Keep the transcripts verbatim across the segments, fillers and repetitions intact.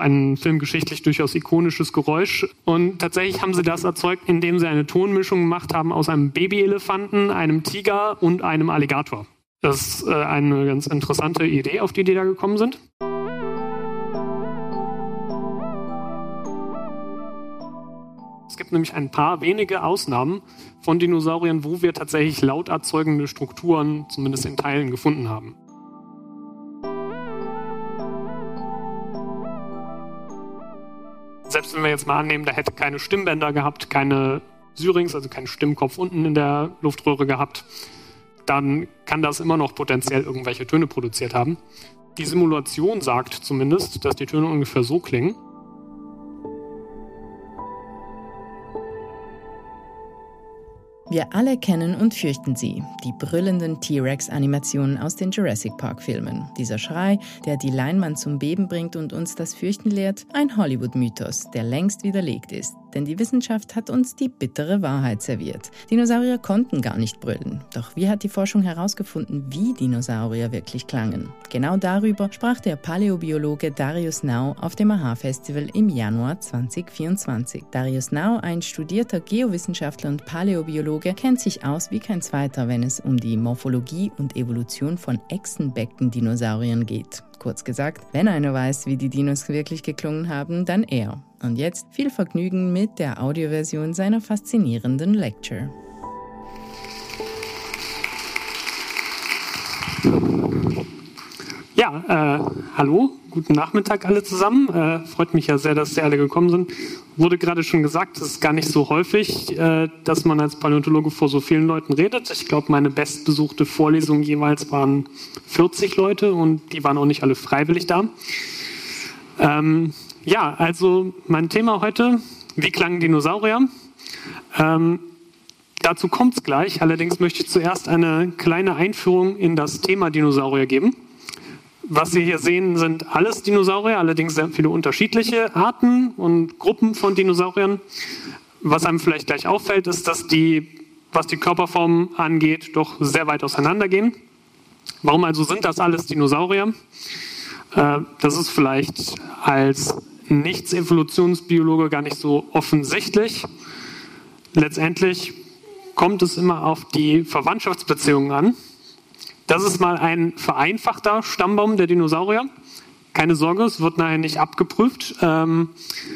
ein filmgeschichtlich durchaus ikonisches Geräusch. Und tatsächlich haben sie das erzeugt, indem sie eine Tonmischung gemacht haben aus einem Babyelefanten, einem Tiger und einem Alligator. Das ist äh, eine ganz interessante Idee, auf die die da gekommen sind. Es gibt nämlich ein paar wenige Ausnahmen von Dinosauriern, wo wir tatsächlich laut erzeugende Strukturen, zumindest in Teilen, gefunden haben. Selbst wenn wir jetzt mal annehmen, da hätte keine Stimmbänder gehabt, keine Syrinx, also keinen Stimmkopf unten in der Luftröhre gehabt, dann kann das immer noch potenziell irgendwelche Töne produziert haben. Die Simulation sagt zumindest, dass die Töne ungefähr so klingen. Wir alle kennen und fürchten sie, die brüllenden T-Rex-Animationen aus den Jurassic Park-Filmen. Dieser Schrei, der die Leinwand zum Beben bringt und uns das Fürchten lehrt, ein Hollywood-Mythos, der längst widerlegt ist. Denn die Wissenschaft hat uns die bittere Wahrheit serviert. Dinosaurier konnten gar nicht brüllen. Doch wie hat die Forschung herausgefunden, wie Dinosaurier wirklich klangen? Genau darüber sprach der Paläobiologe Darius Nau auf dem A-Ha-Festival im Januar zwanzig vierundzwanzig. Darius Nau, ein studierter Geowissenschaftler und Paläobiologe, kennt sich aus wie kein zweiter, wenn es um die Morphologie und Evolution von Echsenbecken-Dinosauriern geht. Kurz gesagt, wenn einer weiß, wie die Dinos wirklich geklungen haben, dann er. Und jetzt viel Vergnügen mit der Audioversion seiner faszinierenden Lecture. Ja, äh, hallo, guten Nachmittag alle zusammen. Äh, freut mich ja sehr, dass Sie alle gekommen sind. Wurde gerade schon gesagt, es ist gar nicht so häufig, äh, dass man als Paläontologe vor so vielen Leuten redet. Ich glaube, meine bestbesuchte Vorlesung jeweils waren vierzig Leute und die waren auch nicht alle freiwillig da. Ähm, ja, also mein Thema heute, wie klangen Dinosaurier? Ähm, dazu kommt es gleich, allerdings möchte ich zuerst eine kleine Einführung in das Thema Dinosaurier geben. Was Sie hier sehen, sind alles Dinosaurier, allerdings sehr viele unterschiedliche Arten und Gruppen von Dinosauriern. Was einem vielleicht gleich auffällt, ist, dass die, was die Körperform angeht, doch sehr weit auseinandergehen. Warum also sind das alles Dinosaurier? Äh, das ist vielleicht als Nichts-Evolutionsbiologe gar nicht so offensichtlich. Letztendlich kommt es immer auf die Verwandtschaftsbeziehungen an. Das ist mal ein vereinfachter Stammbaum der Dinosaurier. Keine Sorge, es wird nachher nicht abgeprüft. Ähm,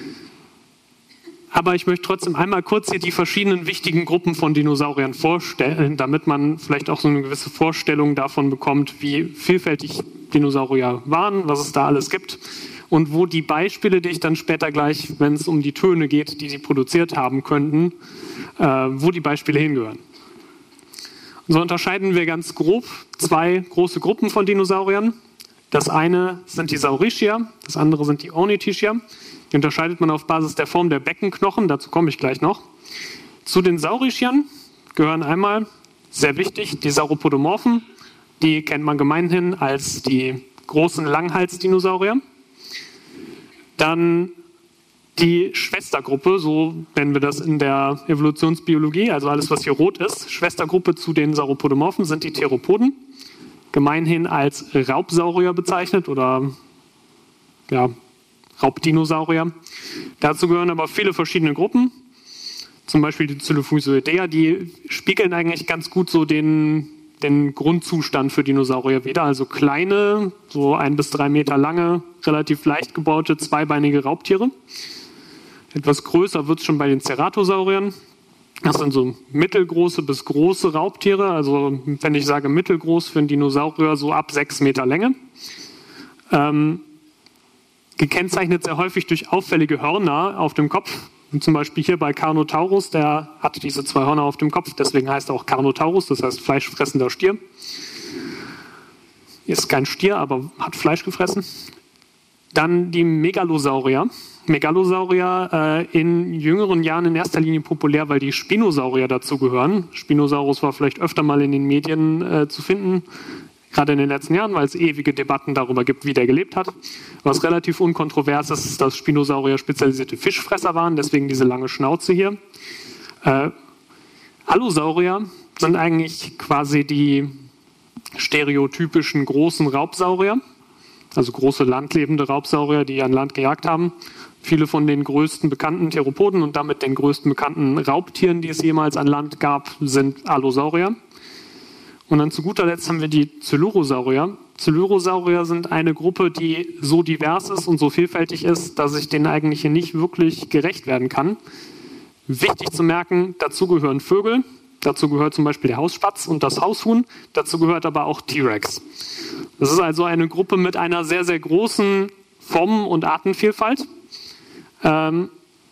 aber ich möchte trotzdem einmal kurz hier die verschiedenen wichtigen Gruppen von Dinosauriern vorstellen, damit man vielleicht auch so eine gewisse Vorstellung davon bekommt, wie vielfältig Dinosaurier waren, was es da alles gibt und wo die Beispiele, die ich dann später gleich, wenn es um die Töne geht, die sie produziert haben könnten, äh, wo die Beispiele hingehören. So unterscheiden wir ganz grob zwei große Gruppen von Dinosauriern. Das eine sind die Saurischia, das andere sind die Ornithischia. Die unterscheidet man auf Basis der Form der Beckenknochen, dazu komme ich gleich noch. Zu den Saurischiern gehören einmal, sehr wichtig, die Sauropodomorphen. Die kennt man gemeinhin als die großen Langhalsdinosaurier. Dann die Schwestergruppe, so nennen wir das in der Evolutionsbiologie, also alles, was hier rot ist, Schwestergruppe zu den Sauropodomorphen sind die Theropoden, gemeinhin als Raubsaurier bezeichnet oder ja, Raubdinosaurier. Dazu gehören aber viele verschiedene Gruppen, zum Beispiel die Zylophysoidea, die spiegeln eigentlich ganz gut so den, den Grundzustand für Dinosaurier wider, also kleine, so ein bis drei Meter lange, relativ leicht gebaute, zweibeinige Raubtiere. Etwas größer wird es schon bei den Ceratosauriern. Das sind so mittelgroße bis große Raubtiere. Also wenn ich sage mittelgroß für einen Dinosaurier, so ab sechs Meter Länge. Ähm, gekennzeichnet sehr häufig durch auffällige Hörner auf dem Kopf. Und zum Beispiel hier bei Carnotaurus, der hat diese zwei Hörner auf dem Kopf. Deswegen heißt er auch Carnotaurus, das heißt fleischfressender Stier. Ist kein Stier, aber hat Fleisch gefressen. Dann die Megalosaurier. Megalosaurier äh, in jüngeren Jahren in erster Linie populär, weil die Spinosaurier dazugehören. Spinosaurus war vielleicht öfter mal in den Medien äh, zu finden, gerade in den letzten Jahren, weil es ewige Debatten darüber gibt, wie der gelebt hat. Was relativ unkontrovers ist, ist, dass Spinosaurier spezialisierte Fischfresser waren, deswegen diese lange Schnauze hier. Äh, Allosaurier sind eigentlich quasi die stereotypischen großen Raubsaurier. also große landlebende Raubsaurier, die an Land gejagt haben. Viele von den größten bekannten Theropoden und damit den größten bekannten Raubtieren, die es jemals an Land gab, sind Allosaurier. Und dann zu guter Letzt haben wir die Coelurosaurier. Coelurosaurier sind eine Gruppe, die so divers ist und so vielfältig ist, dass ich denen eigentlich hier nicht wirklich gerecht werden kann. Wichtig zu merken, dazu gehören Vögel, dazu gehört zum Beispiel der Hausspatz und das Haushuhn, dazu gehört aber auch T-Rex. Das ist also eine Gruppe mit einer sehr, sehr großen Formen- und Artenvielfalt. Ähm,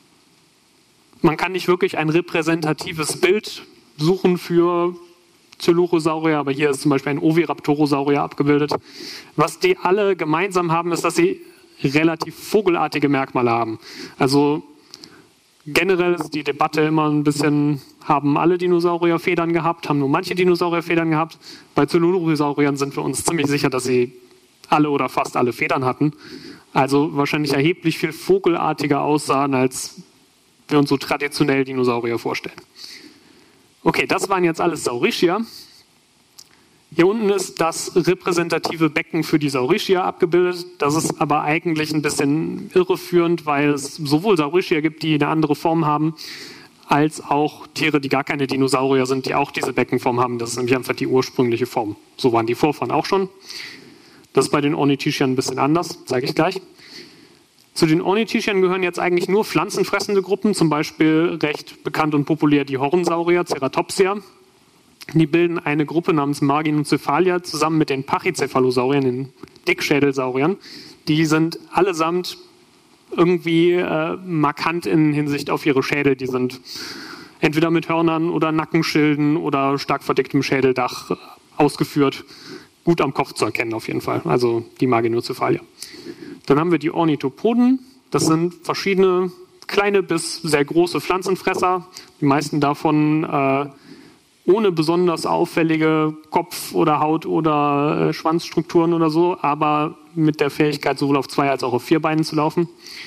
man kann nicht wirklich ein repräsentatives Bild suchen für Coelurosaurier, aber hier ist zum Beispiel ein Oviraptorosaurier abgebildet. Was die alle gemeinsam haben, ist, dass sie relativ vogelartige Merkmale haben. Also generell ist die Debatte immer ein bisschen, haben alle Dinosaurier Federn gehabt, haben nur manche Dinosaurier Federn gehabt. Bei Coelurosauriern sind wir uns ziemlich sicher, dass sie alle oder fast alle Federn hatten. Also wahrscheinlich erheblich viel vogelartiger aussahen, als wir uns so traditionell Dinosaurier vorstellen. Okay, das waren jetzt alles Saurischia. Hier unten ist das repräsentative Becken für die Saurischia abgebildet. Das ist aber eigentlich ein bisschen irreführend, weil es sowohl Saurischia gibt, die eine andere Form haben, als auch Tiere, die gar keine Dinosaurier sind, die auch diese Beckenform haben. Das ist nämlich einfach die ursprüngliche Form. So waren die Vorfahren auch schon. Das ist bei den Ornithischiern ein bisschen anders, sage ich gleich. Zu den Ornithischiern gehören jetzt eigentlich nur pflanzenfressende Gruppen, zum Beispiel recht bekannt und populär die Hornsaurier, Ceratopsia. Die bilden eine Gruppe namens Marginocephalia zusammen mit den Pachycephalosauriern, den Dickschädelsauriern. Die sind allesamt irgendwie äh, markant in Hinsicht auf ihre Schädel. Die sind entweder mit Hörnern oder Nackenschilden oder stark verdicktem Schädeldach ausgeführt. Gut am Kopf zu erkennen auf jeden Fall, also die Marginocephalia. Dann haben wir die Ornithopoden. Das sind verschiedene kleine bis sehr große Pflanzenfresser. Die meisten davon äh, ohne besonders auffällige Kopf- oder Haut- oder äh, Schwanzstrukturen oder so, aber mit der Fähigkeit, sowohl auf zwei als auch auf vier Beinen zu laufen.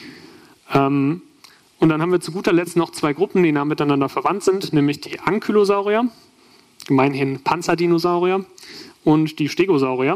Ähm, und dann haben wir zu guter Letzt noch zwei Gruppen, die nah miteinander verwandt sind, nämlich die Ankylosaurier, gemeinhin Panzerdinosaurier, und die Stegosaurier.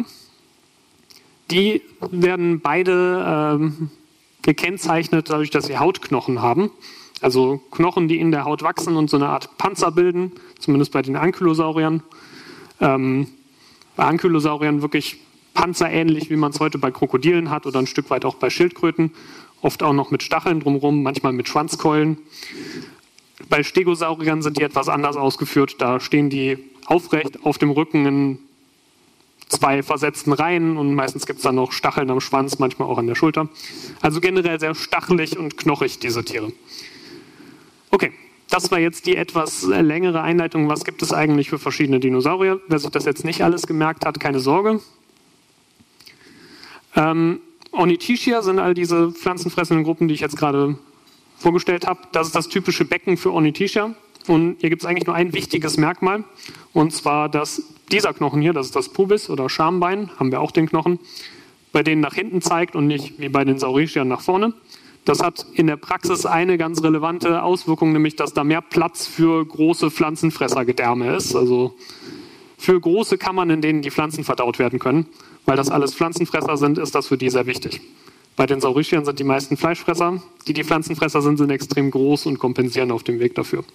Die werden beide ähm, gekennzeichnet dadurch, dass sie Hautknochen haben. Also Knochen, die in der Haut wachsen und so eine Art Panzer bilden, zumindest bei den Ankylosauriern. Ähm, bei Ankylosauriern wirklich panzerähnlich, wie man es heute bei Krokodilen hat oder ein Stück weit auch bei Schildkröten. Oft auch noch mit Stacheln drumherum, manchmal mit Schwanzkeulen. Bei Stegosauriern sind die etwas anders ausgeführt. Da stehen die aufrecht auf dem Rücken in zwei versetzten Reihen und meistens gibt es dann noch Stacheln am Schwanz, manchmal auch an der Schulter. Also generell sehr stachelig und knochig, diese Tiere. Okay, das war jetzt die etwas längere Einleitung. Was gibt es eigentlich für verschiedene Dinosaurier? Wer sich das jetzt nicht alles gemerkt hat, keine Sorge. Ähm, Ornithischia sind all diese pflanzenfressenden Gruppen, die ich jetzt gerade vorgestellt habe. Das ist das typische Becken für Ornithischia. Und hier gibt es eigentlich nur ein wichtiges Merkmal, und zwar, dass dieser Knochen hier, das ist das Pubis oder Schambein, haben wir auch den Knochen, bei denen nach hinten zeigt und nicht wie bei den Saurischiern nach vorne. Das hat in der Praxis eine ganz relevante Auswirkung, nämlich dass da mehr Platz für große Pflanzenfressergedärme ist, also für große Kammern, in denen die Pflanzen verdaut werden können. Weil das alles Pflanzenfresser sind, ist das für die sehr wichtig. Bei den Saurischiern sind die meisten Fleischfresser. Die, die Pflanzenfresser sind, sind extrem groß und kompensieren auf dem Weg dafür.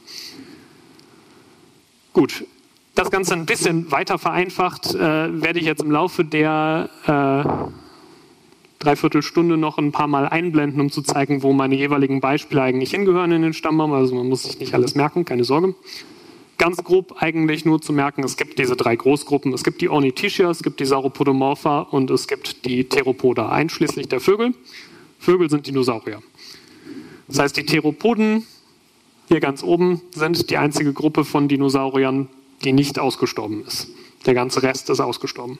Gut, das Ganze ein bisschen weiter vereinfacht, äh, werde ich jetzt im Laufe der äh, Dreiviertelstunde noch ein paar Mal einblenden, um zu zeigen, wo meine jeweiligen Beispiele eigentlich hingehören in den Stammbaum. Also man muss sich nicht alles merken, keine Sorge. Ganz grob eigentlich nur zu merken, es gibt diese drei Großgruppen. Es gibt die Ornithischia, es gibt die Sauropodomorpha und es gibt die Theropoda, einschließlich der Vögel. Vögel sind Dinosaurier. Das heißt, die Theropoden hier ganz oben sind die einzige Gruppe von Dinosauriern, die nicht ausgestorben ist. Der ganze Rest ist ausgestorben.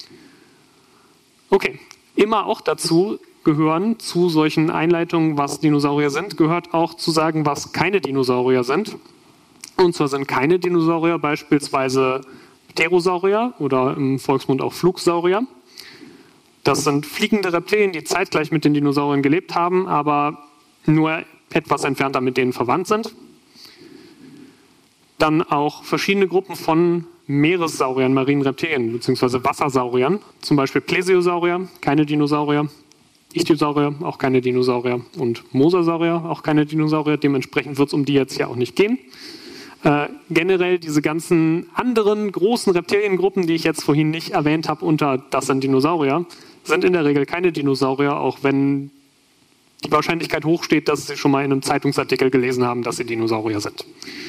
Okay, immer auch dazu gehören, zu solchen Einleitungen, was Dinosaurier sind, gehört auch zu sagen, was keine Dinosaurier sind. Und zwar sind keine Dinosaurier beispielsweise Pterosaurier oder im Volksmund auch Flugsaurier. Das sind fliegende Reptilien, die zeitgleich mit den Dinosauriern gelebt haben, aber nur etwas entfernter mit denen verwandt sind. Dann auch verschiedene Gruppen von Meeressauriern, marinen Reptilien bzw. Wassersauriern, zum Beispiel Plesiosaurier, keine Dinosaurier, Ichthyosaurier, auch keine Dinosaurier und Mosasaurier, auch keine Dinosaurier. Dementsprechend wird es um die jetzt hier auch nicht gehen. Äh, generell diese ganzen anderen großen Reptiliengruppen, die ich jetzt vorhin nicht erwähnt habe, unter das sind Dinosaurier, sind in der Regel keine Dinosaurier, auch wenn die Wahrscheinlichkeit hochsteht, dass Sie schon mal in einem Zeitungsartikel gelesen haben, dass sie Dinosaurier sind.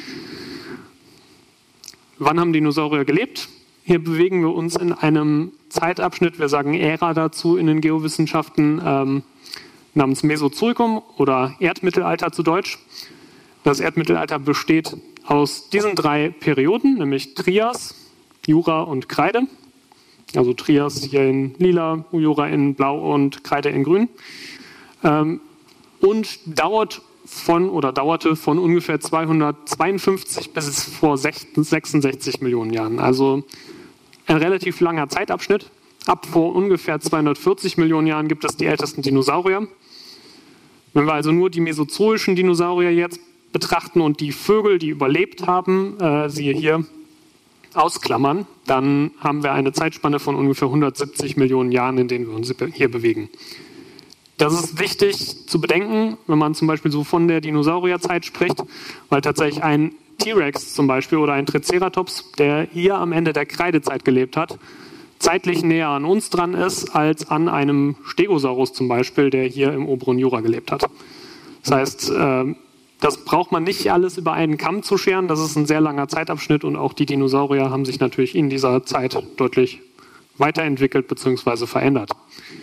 Wann haben Dinosaurier gelebt? Hier bewegen wir uns in einem Zeitabschnitt, wir sagen Ära dazu in den Geowissenschaften, ähm, namens Mesozoikum oder Erdmittelalter zu Deutsch. Das Erdmittelalter besteht aus diesen drei Perioden, nämlich Trias, Jura und Kreide. Also Trias hier in lila, Jura in blau und Kreide in grün. Ähm, und dauert von oder dauerte von ungefähr zweihundertzweiundfünfzig bis vor sechsundsechzig Millionen Jahren. Also ein relativ langer Zeitabschnitt. Ab vor ungefähr zweihundertvierzig Millionen Jahren gibt es die ältesten Dinosaurier. Wenn wir also nur die mesozoischen Dinosaurier jetzt betrachten und die Vögel, die überlebt haben, äh, siehe hier, ausklammern, dann haben wir eine Zeitspanne von ungefähr hundertsiebzig Millionen Jahren, in denen wir uns hier bewegen. Das ist wichtig zu bedenken, wenn man zum Beispiel so von der Dinosaurierzeit spricht, weil tatsächlich ein T-Rex zum Beispiel oder ein Triceratops, der hier am Ende der Kreidezeit gelebt hat, zeitlich näher an uns dran ist als an einem Stegosaurus zum Beispiel, der hier im oberen Jura gelebt hat. Das heißt, das braucht man nicht alles über einen Kamm zu scheren, das ist ein sehr langer Zeitabschnitt und auch die Dinosaurier haben sich natürlich in dieser Zeit deutlich weiterentwickelt bzw. verändert.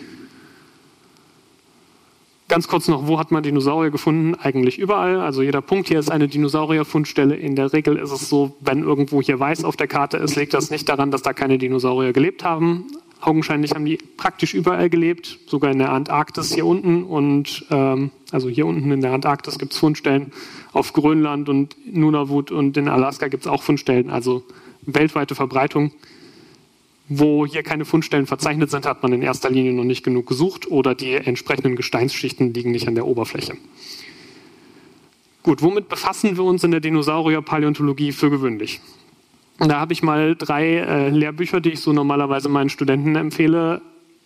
Ganz kurz noch, wo hat man Dinosaurier gefunden? Eigentlich überall. Also jeder Punkt hier ist eine Dinosaurierfundstelle. In der Regel ist es so, wenn irgendwo hier weiß auf der Karte ist, liegt das nicht daran, dass da keine Dinosaurier gelebt haben. Augenscheinlich haben die praktisch überall gelebt, sogar in der Antarktis hier unten. Und ähm, also hier unten in der Antarktis gibt es Fundstellen. Auf Grönland und Nunavut und in Alaska gibt es auch Fundstellen. Also weltweite Verbreitung. Wo hier keine Fundstellen verzeichnet sind, hat man in erster Linie noch nicht genug gesucht oder die entsprechenden Gesteinsschichten liegen nicht an der Oberfläche. Gut, womit befassen wir uns in der Dinosaurier-Paläontologie für gewöhnlich? Da habe ich mal drei äh, Lehrbücher, die ich so normalerweise meinen Studenten empfehle,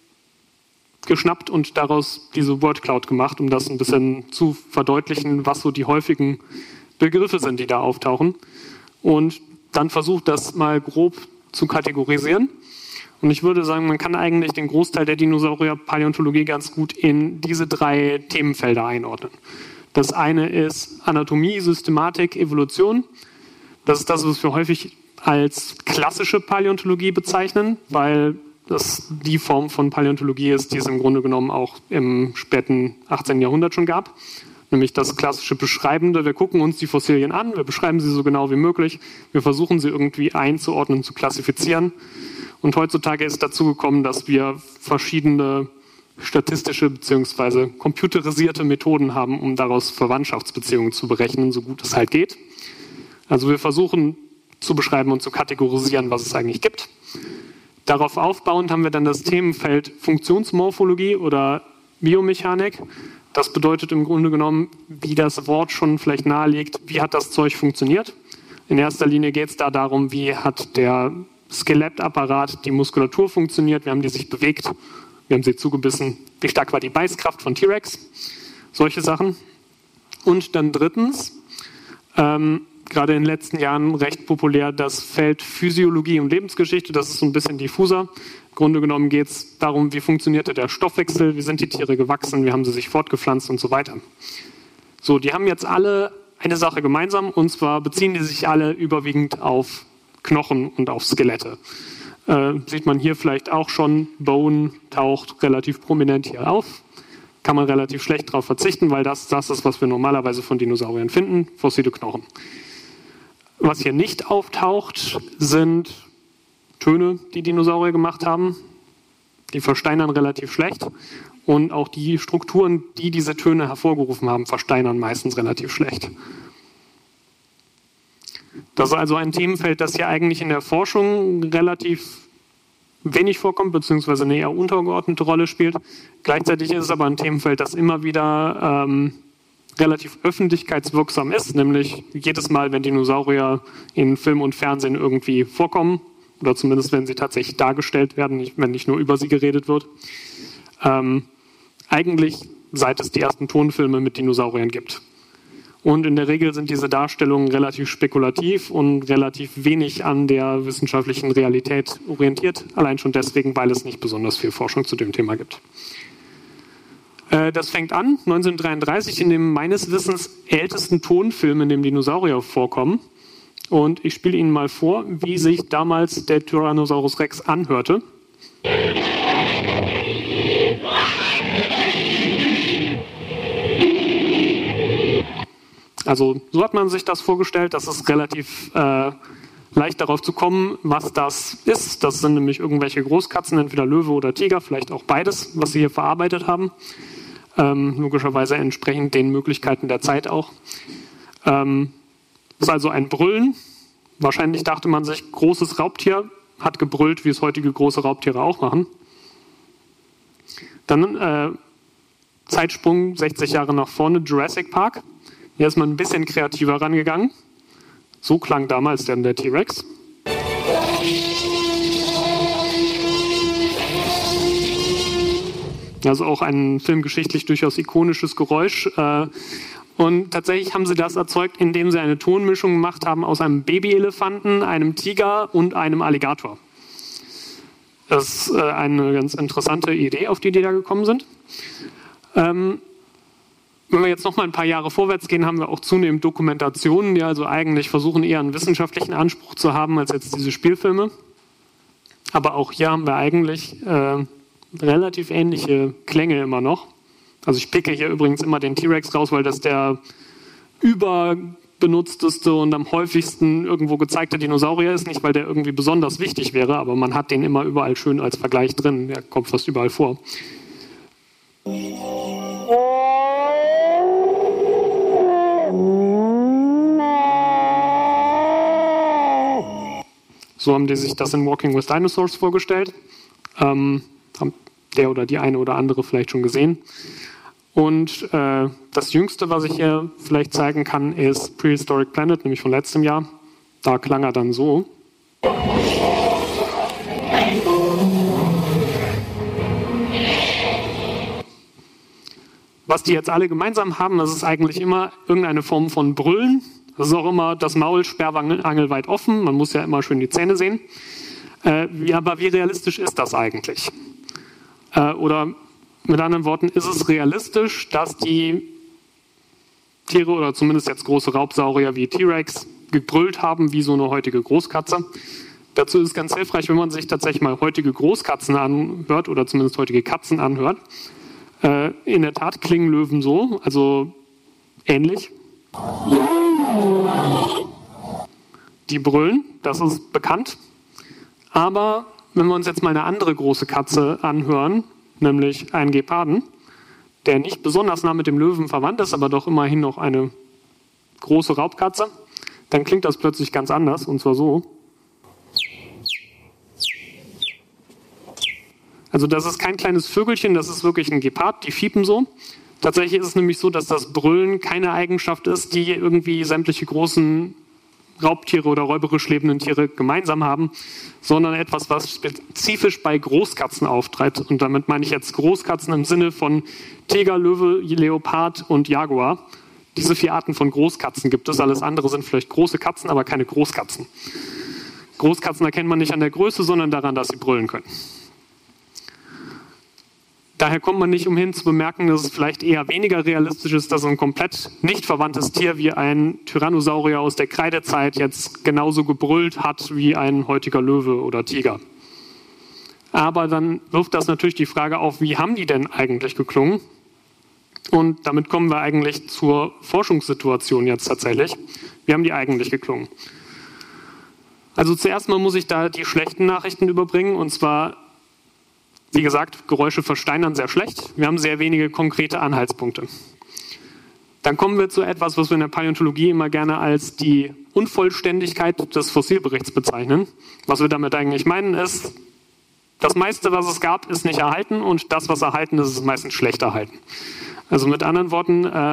geschnappt und daraus diese Wordcloud gemacht, um das ein bisschen zu verdeutlichen, was so die häufigen Begriffe sind, die da auftauchen. Und dann versucht, das mal grob zu kategorisieren. Und ich würde sagen, man kann eigentlich den Großteil der Dinosaurier-Paläontologie ganz gut in diese drei Themenfelder einordnen. Das eine ist Anatomie, Systematik, Evolution. Das ist das, was wir häufig als klassische Paläontologie bezeichnen, weil das die Form von Paläontologie ist, die es im Grunde genommen auch im späten achtzehnten Jahrhundert schon gab. Nämlich das klassische Beschreibende. Wir gucken uns die Fossilien an, wir beschreiben sie so genau wie möglich, wir versuchen sie irgendwie einzuordnen, zu klassifizieren. Und heutzutage ist dazu gekommen, dass wir verschiedene statistische bzw. computerisierte Methoden haben, um daraus Verwandtschaftsbeziehungen zu berechnen, so gut es halt geht. Also wir versuchen zu beschreiben und zu kategorisieren, was es eigentlich gibt. Darauf aufbauend haben wir dann das Themenfeld Funktionsmorphologie oder Biomechanik. Das bedeutet im Grunde genommen, wie das Wort schon vielleicht nahelegt, wie hat das Zeug funktioniert. In erster Linie geht es da darum, wie hat der Skelettapparat, die Muskulatur funktioniert, wie haben die sich bewegt, wie haben sie zugebissen, wie stark war die Beißkraft von T-Rex, solche Sachen. Und dann drittens, ähm, gerade in den letzten Jahren recht populär, das Feld Physiologie und Lebensgeschichte, das ist so ein bisschen diffuser. Im Grunde genommen geht es darum, wie funktionierte der Stoffwechsel, wie sind die Tiere gewachsen, wie haben sie sich fortgepflanzt und so weiter. So, die haben jetzt alle eine Sache gemeinsam, und zwar beziehen die sich alle überwiegend auf Knochen und auf Skelette. Äh, sieht man hier vielleicht auch schon, Bone taucht relativ prominent hier auf. Kann man relativ schlecht darauf verzichten, weil das das ist, was wir normalerweise von Dinosauriern finden, fossile Knochen. Was hier nicht auftaucht, sind Töne, die Dinosaurier gemacht haben. Die versteinern relativ schlecht. Und auch die Strukturen, die diese Töne hervorgerufen haben, versteinern meistens relativ schlecht. Das ist also ein Themenfeld, das hier eigentlich in der Forschung relativ wenig vorkommt, beziehungsweise eine eher untergeordnete Rolle spielt. Gleichzeitig ist es aber ein Themenfeld, das immer wieder ähm, relativ öffentlichkeitswirksam ist, nämlich jedes Mal, wenn Dinosaurier in Film und Fernsehen irgendwie vorkommen, oder zumindest wenn sie tatsächlich dargestellt werden, wenn nicht nur über sie geredet wird, ähm, eigentlich seit es die ersten Tonfilme mit Dinosauriern gibt. Und in der Regel sind diese Darstellungen relativ spekulativ und relativ wenig an der wissenschaftlichen Realität orientiert, allein schon deswegen, weil es nicht besonders viel Forschung zu dem Thema gibt. Äh, das fängt an neunzehnhundertdreiunddreißig in dem meines Wissens ältesten Tonfilm, in dem Dinosaurier vorkommen. Und ich spiele Ihnen mal vor, wie sich damals der Tyrannosaurus Rex anhörte. Also so hat man sich das vorgestellt, das ist relativ äh, leicht darauf zu kommen, was das ist. Das sind nämlich irgendwelche Großkatzen, entweder Löwe oder Tiger, vielleicht auch beides, was sie hier verarbeitet haben. Ähm, logischerweise entsprechend den Möglichkeiten der Zeit auch. Ähm, das ist also ein Brüllen. Wahrscheinlich dachte man sich, großes Raubtier hat gebrüllt, wie es heutige große Raubtiere auch machen. Dann äh, Zeitsprung sechzig Jahre nach vorne, Jurassic Park. Hier ist man ein bisschen kreativer rangegangen. So klang damals dann der T-Rex. Also auch ein filmgeschichtlich durchaus ikonisches Geräusch. Und tatsächlich haben sie das erzeugt, indem sie eine Tonmischung gemacht haben aus einem Babyelefanten, einem Tiger und einem Alligator. Das ist eine ganz interessante Idee, auf die die da gekommen sind. Ähm, Wenn wir jetzt noch mal ein paar Jahre vorwärts gehen, haben wir auch zunehmend Dokumentationen, die also eigentlich versuchen, eher einen wissenschaftlichen Anspruch zu haben als jetzt diese Spielfilme. Aber auch hier haben wir eigentlich äh, relativ ähnliche Klänge immer noch. Also ich picke hier übrigens immer den T-Rex raus, weil das der überbenutzteste und am häufigsten irgendwo gezeigte Dinosaurier ist. Nicht, weil der irgendwie besonders wichtig wäre, aber man hat den immer überall schön als Vergleich drin. Der kommt fast überall vor. So haben die sich das in Walking with Dinosaurs vorgestellt. Ähm, haben der oder die eine oder andere vielleicht schon gesehen. Und äh, das Jüngste, was ich hier vielleicht zeigen kann, ist Prehistoric Planet, nämlich von letztem Jahr. Da klang er dann so. Was die jetzt alle gemeinsam haben, das ist eigentlich immer irgendeine Form von Brüllen. Das ist auch immer das Maul sperrangelweit offen. Man muss ja immer schön die Zähne sehen. Äh, wie, aber wie realistisch ist das eigentlich? Äh, oder mit anderen Worten, ist es realistisch, dass die Tiere oder zumindest jetzt große Raubsaurier wie T-Rex gebrüllt haben wie so eine heutige Großkatze? Dazu ist es ganz hilfreich, wenn man sich tatsächlich mal heutige Großkatzen anhört oder zumindest heutige Katzen anhört. Äh, in der Tat klingen Löwen so, also ähnlich. Die brüllen, das ist bekannt. Aber wenn wir uns jetzt mal eine andere große Katze anhören, nämlich einen Geparden, der nicht besonders nah mit dem Löwen verwandt ist, aber doch immerhin noch eine große Raubkatze, dann klingt das plötzlich ganz anders, und zwar so. Also das ist kein kleines Vögelchen, das ist wirklich ein Gepard, die fiepen so. Tatsächlich ist es nämlich so, dass das Brüllen keine Eigenschaft ist, die irgendwie sämtliche großen Raubtiere oder räuberisch lebenden Tiere gemeinsam haben, sondern etwas, was spezifisch bei Großkatzen auftritt. Und damit meine ich jetzt Großkatzen im Sinne von Tiger, Löwe, Leopard und Jaguar. Diese vier Arten von Großkatzen gibt es. Alles andere sind vielleicht große Katzen, aber keine Großkatzen. Großkatzen erkennt man nicht an der Größe, sondern daran, dass sie brüllen können. Daher kommt man nicht umhin zu bemerken, dass es vielleicht eher weniger realistisch ist, dass ein komplett nicht verwandtes Tier wie ein Tyrannosaurier aus der Kreidezeit jetzt genauso gebrüllt hat wie ein heutiger Löwe oder Tiger. Aber dann wirft das natürlich die Frage auf, wie haben die denn eigentlich geklungen? Und damit kommen wir eigentlich zur Forschungssituation jetzt tatsächlich. Wie haben die eigentlich geklungen? Also zuerst mal muss ich da die schlechten Nachrichten überbringen, und zwar, wie gesagt, Geräusche versteinern sehr schlecht. Wir haben sehr wenige konkrete Anhaltspunkte. Dann kommen wir zu etwas, was wir in der Paläontologie immer gerne als die Unvollständigkeit des Fossilberichts bezeichnen. Was wir damit eigentlich meinen ist, das meiste, was es gab, ist nicht erhalten, und das, was erhalten ist, ist meistens schlecht erhalten. Also mit anderen Worten, ähm,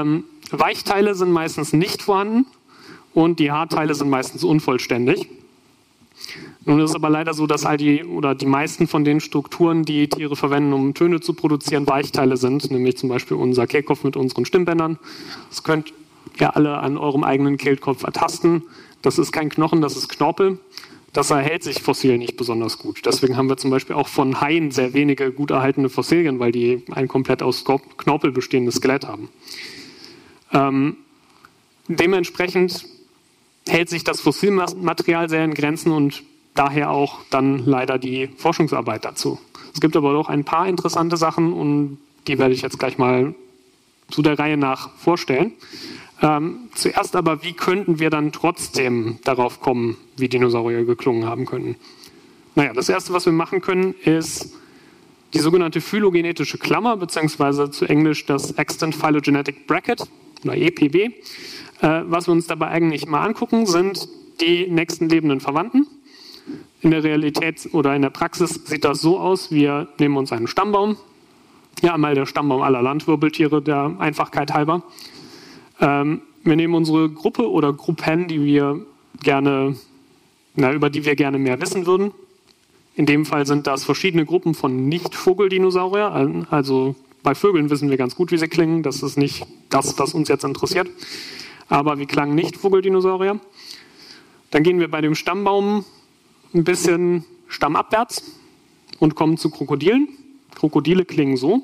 Weichteile sind meistens nicht vorhanden und die Haarteile sind meistens unvollständig. Nun ist es aber leider so, dass all die oder die meisten von den Strukturen, die Tiere verwenden, um Töne zu produzieren, Weichteile sind, nämlich zum Beispiel unser Kehlkopf mit unseren Stimmbändern. Das könnt ihr alle an eurem eigenen Kehlkopf ertasten. Das ist kein Knochen, das ist Knorpel. Das erhält sich fossil nicht besonders gut. Deswegen haben wir zum Beispiel auch von Haien sehr wenige gut erhaltene Fossilien, weil die ein komplett aus Knorpel bestehendes Skelett haben. Ähm, dementsprechend hält sich das Fossilmaterial sehr in Grenzen und daher auch dann leider die Forschungsarbeit dazu. Es gibt aber doch ein paar interessante Sachen und die werde ich jetzt gleich mal zu der Reihe nach vorstellen. Ähm, zuerst aber, wie könnten wir dann trotzdem darauf kommen, wie Dinosaurier geklungen haben könnten? Naja, das Erste, was wir machen können, ist die sogenannte phylogenetische Klammer, beziehungsweise zu Englisch das Extant Phylogenetic Bracket oder E P B. Äh, was wir uns dabei eigentlich mal angucken, sind die nächsten lebenden Verwandten. In der Realität oder in der Praxis sieht das so aus, wir nehmen uns einen Stammbaum, ja einmal der Stammbaum aller Landwirbeltiere, der Einfachkeit halber. Ähm, wir nehmen unsere Gruppe oder Gruppen, die wir gerne, na, über die wir gerne mehr wissen würden. In dem Fall sind das verschiedene Gruppen von Nicht-Vogeldinosaurier. Also bei Vögeln wissen wir ganz gut, wie sie klingen. Das ist nicht das, was uns jetzt interessiert. Aber wie klangen Nicht-Vogeldinosaurier? Dann gehen wir bei dem Stammbaum ein bisschen stammabwärts und kommen zu Krokodilen. Krokodile klingen so.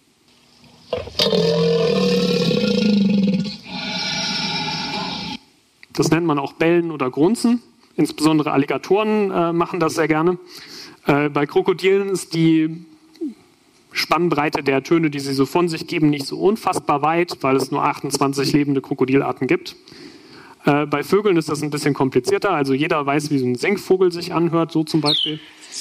Das nennt man auch Bellen oder Grunzen. Insbesondere Alligatoren äh, machen das sehr gerne. Äh, bei Krokodilen ist die Spannbreite der Töne, die sie so von sich geben, nicht so unfassbar weit, weil es nur achtundzwanzig lebende Krokodilarten gibt. Äh, bei Vögeln ist das ein bisschen komplizierter. Also jeder weiß, wie so ein Singvogel sich anhört, so zum Beispiel.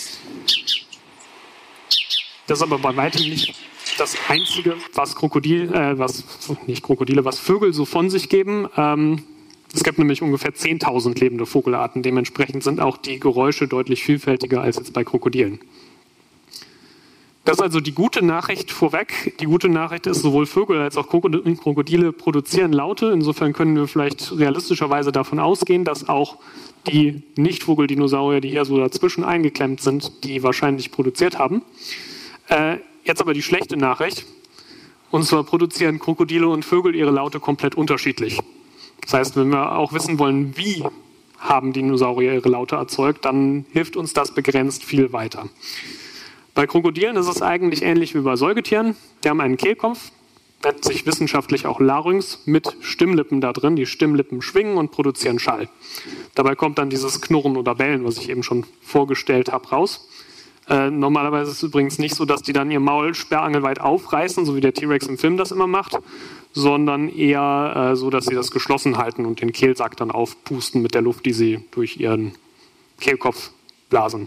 Das ist aber bei weitem nicht das Einzige, was Krokodil, äh, was nicht Krokodile, was Vögel so von sich geben. Ähm, Es gibt nämlich ungefähr zehntausend lebende Vogelarten. Dementsprechend sind auch die Geräusche deutlich vielfältiger als jetzt bei Krokodilen. Das ist also die gute Nachricht vorweg. Die gute Nachricht ist, sowohl Vögel als auch Krokodile produzieren Laute. Insofern können wir vielleicht realistischerweise davon ausgehen, dass auch die Nicht-Vogeldinosaurier, die eher so dazwischen eingeklemmt sind, die wahrscheinlich produziert haben. Äh, jetzt aber die schlechte Nachricht. Und zwar produzieren Krokodile und Vögel ihre Laute komplett unterschiedlich. Das heißt, wenn wir auch wissen wollen, wie haben Dinosaurier ihre Laute erzeugt, dann hilft uns das begrenzt viel weiter. Bei Krokodilen ist es eigentlich ähnlich wie bei Säugetieren. Die haben einen Kehlkopf, nennt sich wissenschaftlich auch Larynx, mit Stimmlippen da drin. Die Stimmlippen schwingen und produzieren Schall. Dabei kommt dann dieses Knurren oder Bellen, was ich eben schon vorgestellt habe, raus. Äh, normalerweise ist es übrigens nicht so, dass die dann ihr Maul sperrangelweit aufreißen, so wie der T-Rex im Film das immer macht, sondern eher äh, so, dass sie das geschlossen halten und den Kehlsack dann aufpusten mit der Luft, die sie durch ihren Kehlkopf blasen.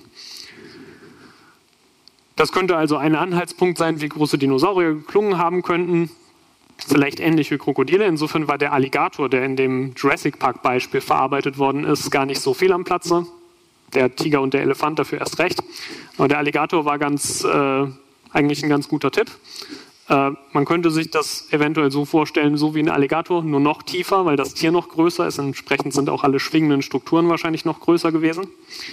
Das könnte also ein Anhaltspunkt sein, wie große Dinosaurier geklungen haben könnten. Vielleicht ähnlich wie Krokodile. Insofern war der Alligator, der in dem Jurassic Park Beispiel verarbeitet worden ist, gar nicht so fehl am Platze. Der Tiger und der Elefant dafür erst recht. Aber der Alligator war ganz, äh, eigentlich ein ganz guter Tipp. Äh, man könnte sich das eventuell so vorstellen, so wie ein Alligator, nur noch tiefer, weil das Tier noch größer ist. Entsprechend sind auch alle schwingenden Strukturen wahrscheinlich noch größer gewesen.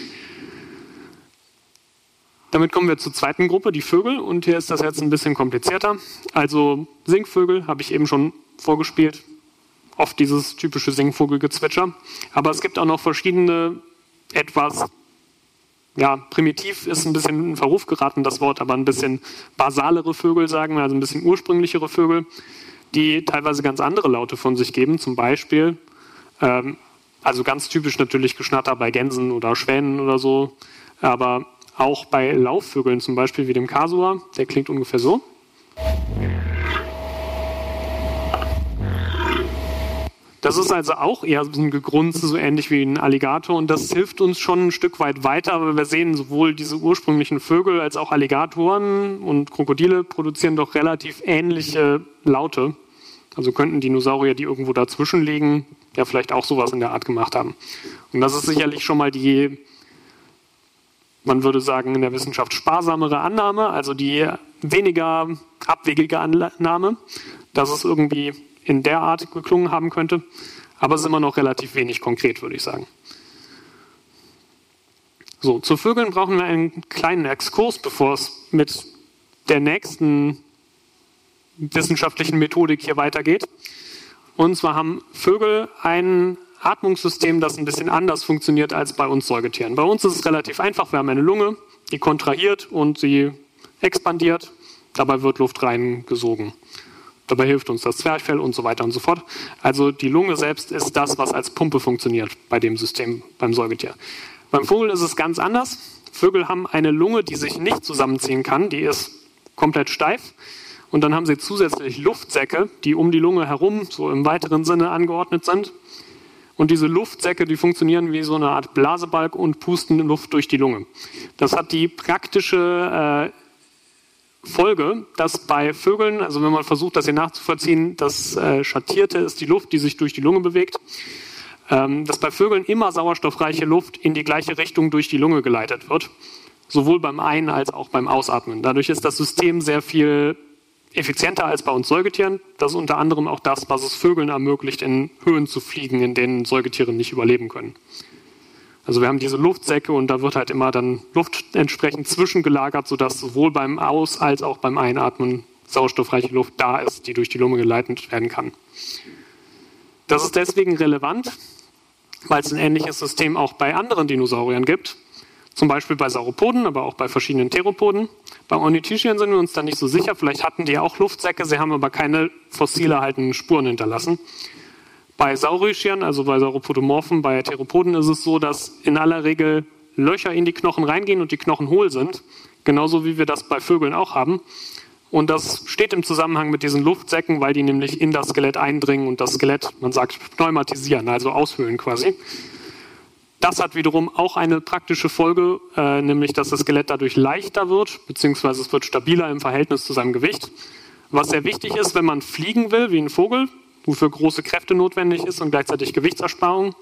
Damit kommen wir zur zweiten Gruppe, die Vögel. Und hier ist das jetzt ein bisschen komplizierter. Also Singvögel habe ich eben schon vorgespielt. Oft dieses typische Singvogelgezwitscher. Aber es gibt auch noch verschiedene etwas, ja, primitiv ist ein bisschen in Verruf geraten, das Wort, aber ein bisschen basalere Vögel, sagen wir, also ein bisschen ursprünglichere Vögel, die teilweise ganz andere Laute von sich geben. Zum Beispiel, ähm, also ganz typisch natürlich Geschnatter bei Gänsen oder Schwänen oder so, aber auch bei Laufvögeln zum Beispiel wie dem Kasua, der klingt ungefähr so. Das ist also auch eher so ein Gegrunze, so ähnlich wie ein Alligator, und das hilft uns schon ein Stück weit weiter, weil wir sehen, sowohl diese ursprünglichen Vögel als auch Alligatoren und Krokodile produzieren doch relativ ähnliche Laute. Also könnten Dinosaurier, die irgendwo dazwischen liegen, ja vielleicht auch sowas in der Art gemacht haben. Und das ist sicherlich schon mal die, man würde sagen, in der Wissenschaft sparsamere Annahme, also die weniger abwegige Annahme, dass es irgendwie in der Art geklungen haben könnte. Aber es ist immer noch relativ wenig konkret, würde ich sagen. So, zu Vögeln brauchen wir einen kleinen Exkurs, bevor es mit der nächsten wissenschaftlichen Methodik hier weitergeht. Und zwar haben Vögel ein Atmungssystem, das ein bisschen anders funktioniert als bei uns Säugetieren. Bei uns ist es relativ einfach. Wir haben eine Lunge, die kontrahiert und sie expandiert. Dabei wird Luft reingesogen. Dabei hilft uns das Zwerchfell und so weiter und so fort. Also die Lunge selbst ist das, was als Pumpe funktioniert bei dem System, beim Säugetier. Beim Vogel ist es ganz anders. Vögel haben eine Lunge, die sich nicht zusammenziehen kann. Die ist komplett steif. Und dann haben sie zusätzlich Luftsäcke, die um die Lunge herum, so im weiteren Sinne, angeordnet sind. Und diese Luftsäcke, die funktionieren wie so eine Art Blasebalg und pusten Luft durch die Lunge. Das hat die praktische äh, Folge, dass bei Vögeln, also wenn man versucht, das hier nachzuvollziehen, das äh, Schattierte ist die Luft, die sich durch die Lunge bewegt, ähm, dass bei Vögeln immer sauerstoffreiche Luft in die gleiche Richtung durch die Lunge geleitet wird. Sowohl beim Ein- als auch beim Ausatmen. Dadurch ist das System sehr viel effizienter als bei uns Säugetieren. Das ist unter anderem auch das, was es Vögeln ermöglicht, in Höhen zu fliegen, in denen Säugetiere nicht überleben können. Also wir haben diese Luftsäcke und da wird halt immer dann Luft entsprechend zwischengelagert, sodass sowohl beim Aus- als auch beim Einatmen sauerstoffreiche Luft da ist, die durch die Lunge geleitet werden kann. Das ist deswegen relevant, weil es ein ähnliches System auch bei anderen Dinosauriern gibt. Zum Beispiel bei Sauropoden, aber auch bei verschiedenen Theropoden. Bei Ornithischien sind wir uns da nicht so sicher. Vielleicht hatten die auch Luftsäcke, sie haben aber keine fossil erhaltenen Spuren hinterlassen. Bei Saurischien, also bei Sauropodomorphen, bei Theropoden ist es so, dass in aller Regel Löcher in die Knochen reingehen und die Knochen hohl sind. Genauso wie wir das bei Vögeln auch haben. Und das steht im Zusammenhang mit diesen Luftsäcken, weil die nämlich in das Skelett eindringen und das Skelett, man sagt, pneumatisieren, also aushöhlen quasi. Das hat wiederum auch eine praktische Folge, äh, nämlich dass das Skelett dadurch leichter wird, beziehungsweise es wird stabiler im Verhältnis zu seinem Gewicht. Was sehr wichtig ist, wenn man fliegen will, wie ein Vogel, wofür große Kräfte notwendig ist und gleichzeitig Gewichtsersparung.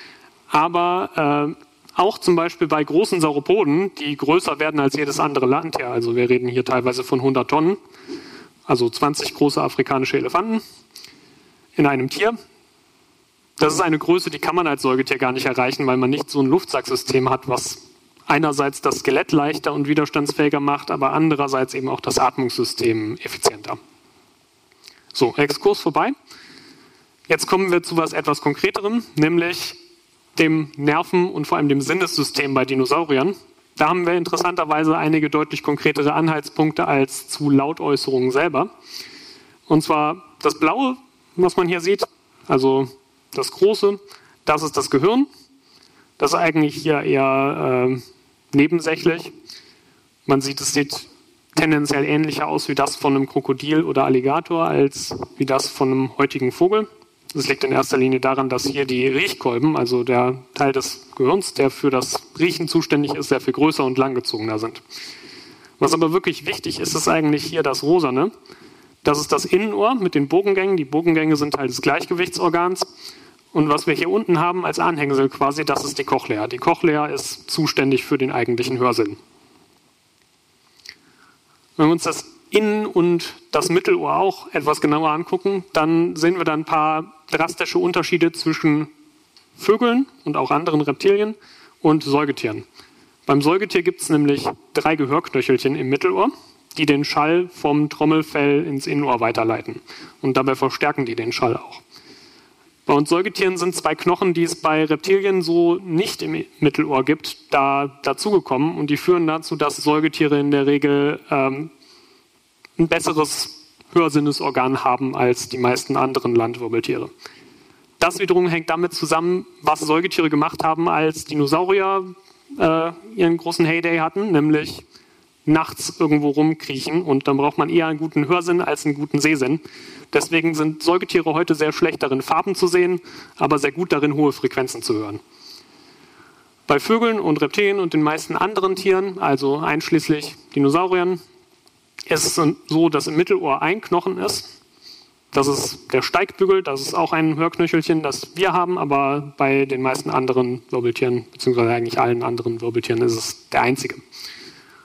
Aber äh, auch zum Beispiel bei großen Sauropoden, die größer werden als jedes andere Landtier. Also wir reden hier teilweise von hundert Tonnen, also zwanzig große afrikanische Elefanten in einem Tier. Das ist eine Größe, die kann man als Säugetier gar nicht erreichen, weil man nicht so ein Luftsacksystem hat, was einerseits das Skelett leichter und widerstandsfähiger macht, aber andererseits eben auch das Atmungssystem effizienter. So, Exkurs vorbei. Jetzt kommen wir zu was etwas Konkreterem, nämlich dem Nerven- und vor allem dem Sinnessystem bei Dinosauriern. Da haben wir interessanterweise einige deutlich konkretere Anhaltspunkte als zu Lautäußerungen selber. Und zwar das Blaue, was man hier sieht, also das Große, das ist das Gehirn. Das ist eigentlich hier eher äh, nebensächlich. Man sieht, es sieht tendenziell ähnlicher aus wie das von einem Krokodil oder Alligator als wie das von einem heutigen Vogel. Das liegt in erster Linie daran, dass hier die Riechkolben, also der Teil des Gehirns, der für das Riechen zuständig ist, sehr viel größer und langgezogener sind. Was aber wirklich wichtig ist, ist eigentlich hier das Rosane. Das ist das Innenohr mit den Bogengängen. Die Bogengänge sind Teil des Gleichgewichtsorgans. Und was wir hier unten haben als Anhängsel quasi, das ist die Cochlea. Die Cochlea ist zuständig für den eigentlichen Hörsinn. Wenn wir uns das Innen- und das Mittelohr auch etwas genauer angucken, dann sehen wir da ein paar drastische Unterschiede zwischen Vögeln und auch anderen Reptilien und Säugetieren. Beim Säugetier gibt es nämlich drei Gehörknöchelchen im Mittelohr, die den Schall vom Trommelfell ins Innenohr weiterleiten. Und dabei verstärken die den Schall auch. Bei uns Säugetieren sind zwei Knochen, die es bei Reptilien so nicht im Mittelohr gibt, da dazugekommen. Und die führen dazu, dass Säugetiere in der Regel ähm, ein besseres Hörsinnesorgan haben als die meisten anderen Landwirbeltiere. Das wiederum hängt damit zusammen, was Säugetiere gemacht haben, als Dinosaurier äh, ihren großen Heyday hatten, nämlich nachts irgendwo rumkriechen. Und dann braucht man eher einen guten Hörsinn als einen guten Sehsinn. Deswegen sind Säugetiere heute sehr schlecht darin, Farben zu sehen, aber sehr gut darin, hohe Frequenzen zu hören. Bei Vögeln und Reptilien und den meisten anderen Tieren, also einschließlich Dinosauriern, ist es so, dass im Mittelohr ein Knochen ist. Das ist der Steigbügel, das ist auch ein Hörknöchelchen, das wir haben, aber bei den meisten anderen Wirbeltieren, beziehungsweise eigentlich allen anderen Wirbeltieren, ist es der einzige.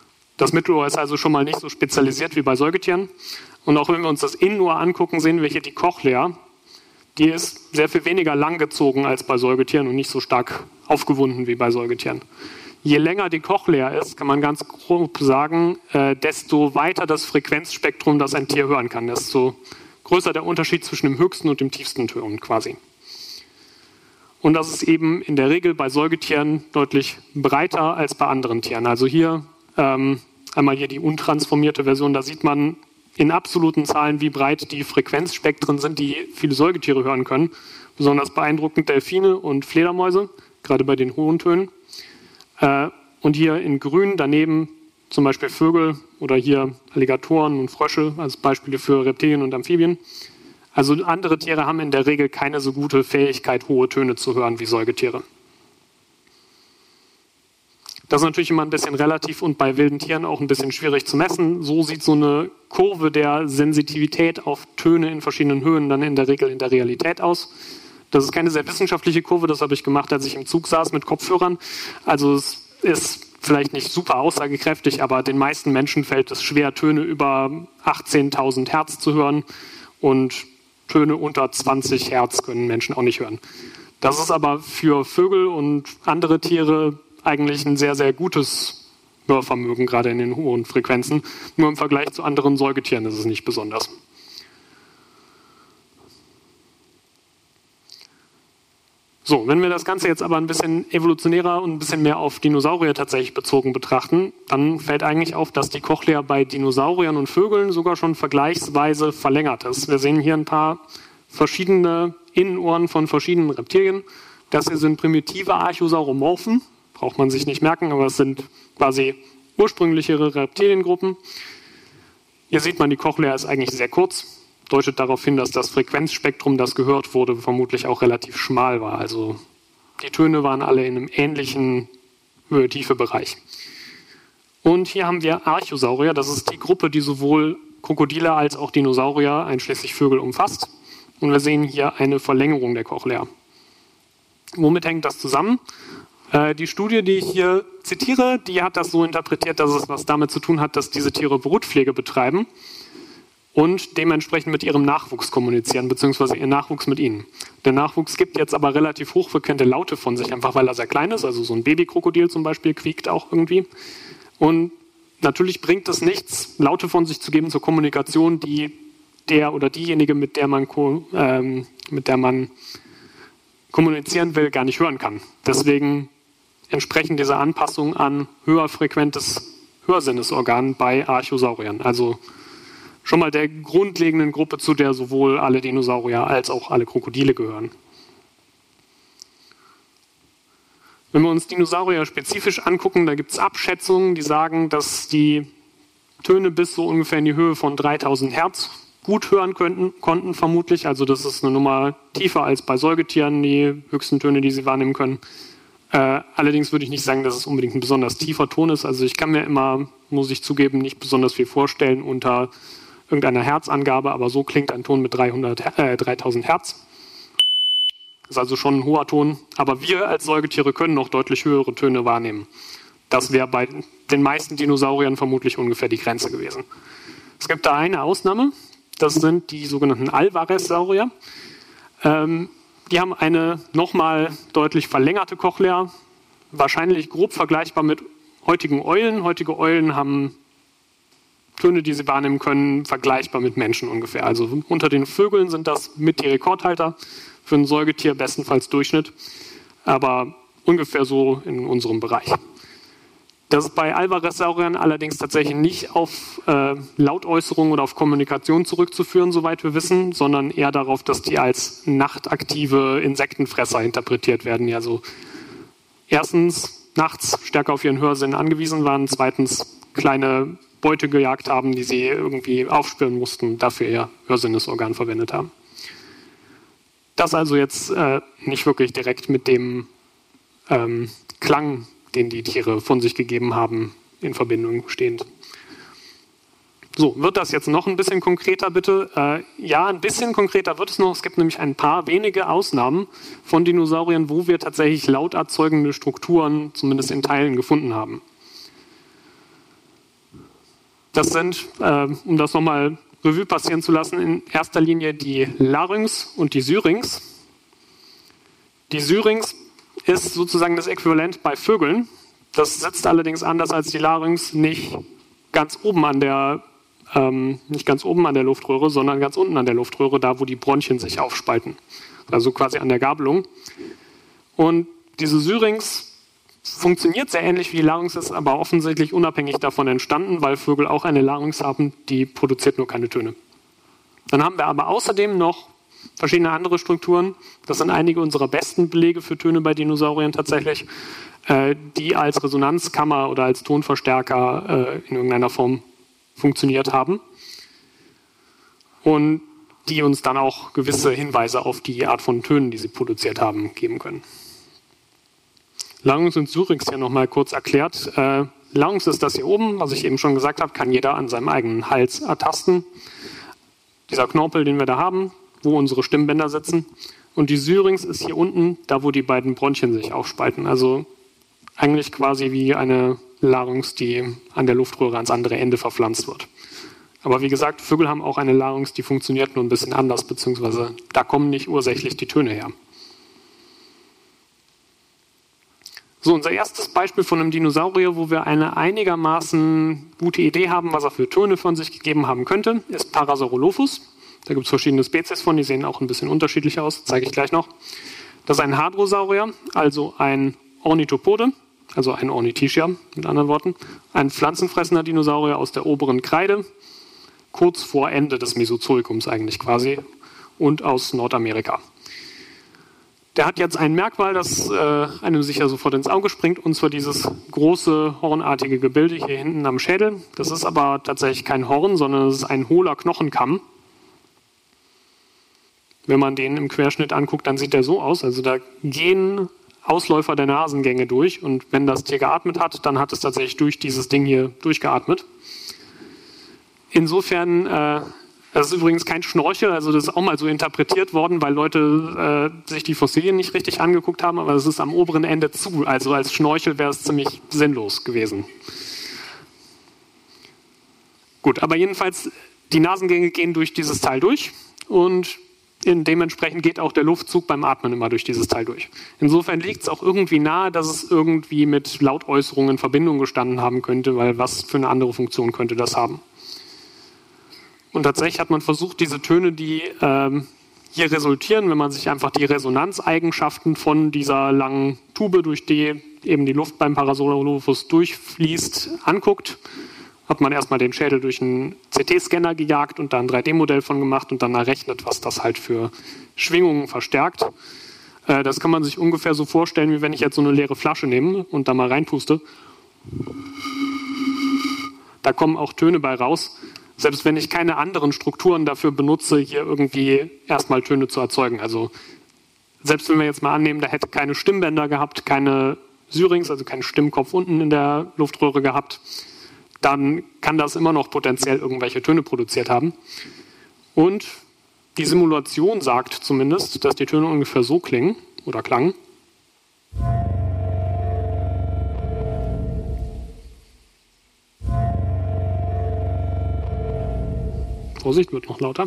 Das Mittelohr ist also schon mal nicht so spezialisiert wie bei Säugetieren. Und auch wenn wir uns das Innenohr angucken, sehen wir hier die Cochlea. Die ist sehr viel weniger langgezogen als bei Säugetieren und nicht so stark aufgewunden wie bei Säugetieren. Je länger die Cochlea ist, kann man ganz grob sagen, äh, desto weiter das Frequenzspektrum, das ein Tier hören kann, desto größer der Unterschied zwischen dem höchsten und dem tiefsten Ton quasi. Und das ist eben in der Regel bei Säugetieren deutlich breiter als bei anderen Tieren. Also hier ähm, einmal hier die untransformierte Version, da sieht man in absoluten Zahlen, wie breit die Frequenzspektren sind, die viele Säugetiere hören können. Besonders beeindruckend Delfine und Fledermäuse, gerade bei den hohen Tönen. Und hier in grün daneben zum Beispiel Vögel oder hier Alligatoren und Frösche als Beispiele für Reptilien und Amphibien. Also andere Tiere haben in der Regel keine so gute Fähigkeit, hohe Töne zu hören wie Säugetiere. Das ist natürlich immer ein bisschen relativ und bei wilden Tieren auch ein bisschen schwierig zu messen. So sieht so eine Kurve der Sensitivität auf Töne in verschiedenen Höhen dann in der Regel in der Realität aus. Das ist keine sehr wissenschaftliche Kurve, das habe ich gemacht, als ich im Zug saß mit Kopfhörern. Also es ist vielleicht nicht super aussagekräftig, aber den meisten Menschen fällt es schwer, Töne über achtzehntausend Hertz zu hören und Töne unter zwanzig Hertz können Menschen auch nicht hören. Das ist aber für Vögel und andere Tiere eigentlich ein sehr, sehr gutes Hörvermögen, gerade in den hohen Frequenzen. Nur im Vergleich zu anderen Säugetieren ist es nicht besonders. So, wenn wir das Ganze jetzt aber ein bisschen evolutionärer und ein bisschen mehr auf Dinosaurier tatsächlich bezogen betrachten, dann fällt eigentlich auf, dass die Cochlea bei Dinosauriern und Vögeln sogar schon vergleichsweise verlängert ist. Wir sehen hier ein paar verschiedene Innenohren von verschiedenen Reptilien. Das hier sind primitive Archosauromorphen, braucht man sich nicht merken, aber es sind quasi ursprünglichere Reptiliengruppen. Hier sieht man, die Cochlea ist eigentlich sehr kurz. Deutet darauf hin, dass das Frequenzspektrum, das gehört wurde, vermutlich auch relativ schmal war. Also die Töne waren alle in einem ähnlichen Höhe-Tiefe-Bereich. Und hier haben wir Archosaurier. Das ist die Gruppe, die sowohl Krokodile als auch Dinosaurier, einschließlich Vögel, umfasst. Und wir sehen hier eine Verlängerung der Cochlea. Womit hängt das zusammen? Äh, die Studie, die ich hier zitiere, die hat das so interpretiert, dass es was damit zu tun hat, dass diese Tiere Brutpflege betreiben und dementsprechend mit ihrem Nachwuchs kommunizieren, beziehungsweise ihr Nachwuchs mit ihnen. Der Nachwuchs gibt jetzt aber relativ hochfrequente Laute von sich, einfach weil er sehr klein ist, also so ein Babykrokodil zum Beispiel quiekt auch irgendwie. Und natürlich bringt es nichts, Laute von sich zu geben zur Kommunikation, die der oder diejenige, mit der man, ähm, mit der man kommunizieren will, gar nicht hören kann. Deswegen entsprechen diese Anpassungen an höher frequentes Hörsinnesorgan bei Archosauriern, also schon mal der grundlegenden Gruppe, zu der sowohl alle Dinosaurier als auch alle Krokodile gehören. Wenn wir uns Dinosaurier spezifisch angucken, da gibt es Abschätzungen, die sagen, dass die Töne bis so ungefähr in die Höhe von dreitausend Hertz gut hören könnten, konnten vermutlich. Also das ist eine Nummer tiefer als bei Säugetieren, die höchsten Töne, die sie wahrnehmen können. Äh, allerdings würde ich nicht sagen, dass es unbedingt ein besonders tiefer Ton ist. Also ich kann mir immer, muss ich zugeben, nicht besonders viel vorstellen unter irgendeiner Herzangabe, aber so klingt ein Ton mit dreihundert, äh, dreitausend Hertz. Das ist also schon ein hoher Ton, aber wir als Säugetiere können noch deutlich höhere Töne wahrnehmen. Das wäre bei den meisten Dinosauriern vermutlich ungefähr die Grenze gewesen. Es gibt da eine Ausnahme, das sind die sogenannten Alvarez-Saurier. Ähm, die haben eine nochmal deutlich verlängerte Cochlea, wahrscheinlich grob vergleichbar mit heutigen Eulen. Heutige Eulen haben Töne, die sie wahrnehmen können, vergleichbar mit Menschen ungefähr. Also unter den Vögeln sind das mit die Rekordhalter, für ein Säugetier bestenfalls Durchschnitt, aber ungefähr so in unserem Bereich. Das ist bei Alvarez-Sauriern allerdings tatsächlich nicht auf äh, Lautäußerungen oder auf Kommunikation zurückzuführen, soweit wir wissen, sondern eher darauf, dass die als nachtaktive Insektenfresser interpretiert werden. Die also erstens nachts stärker auf ihren Hörsinn angewiesen waren, zweitens kleine Beute gejagt haben, die sie irgendwie aufspüren mussten und dafür ihr Hörsinnesorgan verwendet haben. Das also jetzt äh, nicht wirklich direkt mit dem ähm, Klang, den die Tiere von sich gegeben haben, in Verbindung stehend. So, wird das jetzt noch ein bisschen konkreter, bitte? Äh, ja, ein bisschen konkreter wird es noch. Es gibt nämlich ein paar wenige Ausnahmen von Dinosauriern, wo wir tatsächlich lauterzeugende Strukturen, zumindest in Teilen, gefunden haben. Das sind, äh, um das nochmal Revue passieren zu lassen, in erster Linie die Larynx und die Syrinx. Die Syrinx ist sozusagen das Äquivalent bei Vögeln. Das sitzt allerdings anders als die Larynx nicht ganz oben an der, ähm, nicht ganz oben an der Luftröhre, sondern ganz unten an der Luftröhre, da wo die Bronchien sich aufspalten. Also quasi an der Gabelung. Und diese Syrinx funktioniert sehr ähnlich wie die Larynx, ist aber offensichtlich unabhängig davon entstanden, weil Vögel auch eine Larynx haben, die produziert nur keine Töne. Dann haben wir aber außerdem noch verschiedene andere Strukturen. Das sind einige unserer besten Belege für Töne bei Dinosauriern tatsächlich, äh, die als Resonanzkammer oder als Tonverstärker äh, in irgendeiner Form funktioniert haben und die uns dann auch gewisse Hinweise auf die Art von Tönen, die sie produziert haben, geben können. Larynx und Syrinx hier nochmal kurz erklärt. Äh, Larynx ist das hier oben, was ich eben schon gesagt habe, kann jeder an seinem eigenen Hals ertasten. Dieser Knorpel, den wir da haben, wo unsere Stimmbänder sitzen. Und die Syrinx ist hier unten, da wo die beiden Bronchien sich aufspalten. Also eigentlich quasi wie eine Larynx, die an der Luftröhre ans andere Ende verpflanzt wird. Aber wie gesagt, Vögel haben auch eine Larynx, die funktioniert nur ein bisschen anders, beziehungsweise da kommen nicht ursächlich die Töne her. So, unser erstes Beispiel von einem Dinosaurier, wo wir eine einigermaßen gute Idee haben, was er für Töne von sich gegeben haben könnte, ist Parasaurolophus. Da gibt es verschiedene Spezies von, die sehen auch ein bisschen unterschiedlich aus, zeige ich gleich noch. Das ist ein Hadrosaurier, also ein Ornithopode, also ein Ornithischia mit anderen Worten, ein pflanzenfressender Dinosaurier aus der oberen Kreide, kurz vor Ende des Mesozoikums eigentlich quasi und aus Nordamerika. Der hat jetzt ein Merkmal, das äh, einem sicher sofort ins Auge springt, und zwar dieses große hornartige Gebilde hier hinten am Schädel. Das ist aber tatsächlich kein Horn, sondern es ist ein hohler Knochenkamm. Wenn man den im Querschnitt anguckt, dann sieht der so aus. Also da gehen Ausläufer der Nasengänge durch, und wenn das Tier geatmet hat, dann hat es tatsächlich durch dieses Ding hier durchgeatmet. Insofern, äh, das ist übrigens kein Schnorchel, also das ist auch mal so interpretiert worden, weil Leute äh, sich die Fossilien nicht richtig angeguckt haben, aber es ist am oberen Ende zu, also als Schnorchel wäre es ziemlich sinnlos gewesen. Gut, aber jedenfalls, die Nasengänge gehen durch dieses Teil durch und in dementsprechend geht auch der Luftzug beim Atmen immer durch dieses Teil durch. Insofern liegt es auch irgendwie nahe, dass es irgendwie mit Lautäußerungen in Verbindung gestanden haben könnte, weil was für eine andere Funktion könnte das haben? Und tatsächlich hat man versucht, diese Töne, die ähm, hier resultieren, wenn man sich einfach die Resonanzeigenschaften von dieser langen Tube, durch die eben die Luft beim Parasaurolophus durchfließt, anguckt, hat man erstmal den Schädel durch einen C T-Scanner gejagt und da ein drei D Modell von gemacht und dann errechnet, was das halt für Schwingungen verstärkt. Äh, das kann man sich ungefähr so vorstellen, wie wenn ich jetzt so eine leere Flasche nehme und da mal reinpuste. Da kommen auch Töne bei raus, selbst wenn ich keine anderen Strukturen dafür benutze, hier irgendwie erstmal Töne zu erzeugen. Also selbst wenn wir jetzt mal annehmen, da hätte keine Stimmbänder gehabt, keine Syrinx, also keinen Stimmkopf unten in der Luftröhre gehabt, dann kann das immer noch potenziell irgendwelche Töne produziert haben. Und die Simulation sagt zumindest, dass die Töne ungefähr so klingen oder klangen. Vorsicht, wird noch lauter.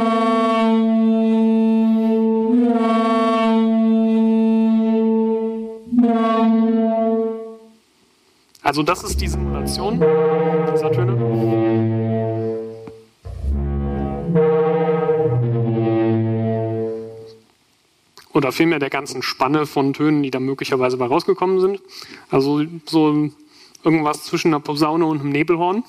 Also das ist die Simulation dieser Töne. Oder vielmehr der ganzen Spanne von Tönen, die da möglicherweise bei rausgekommen sind. Also so irgendwas zwischen einer Posaune und einem Nebelhorn.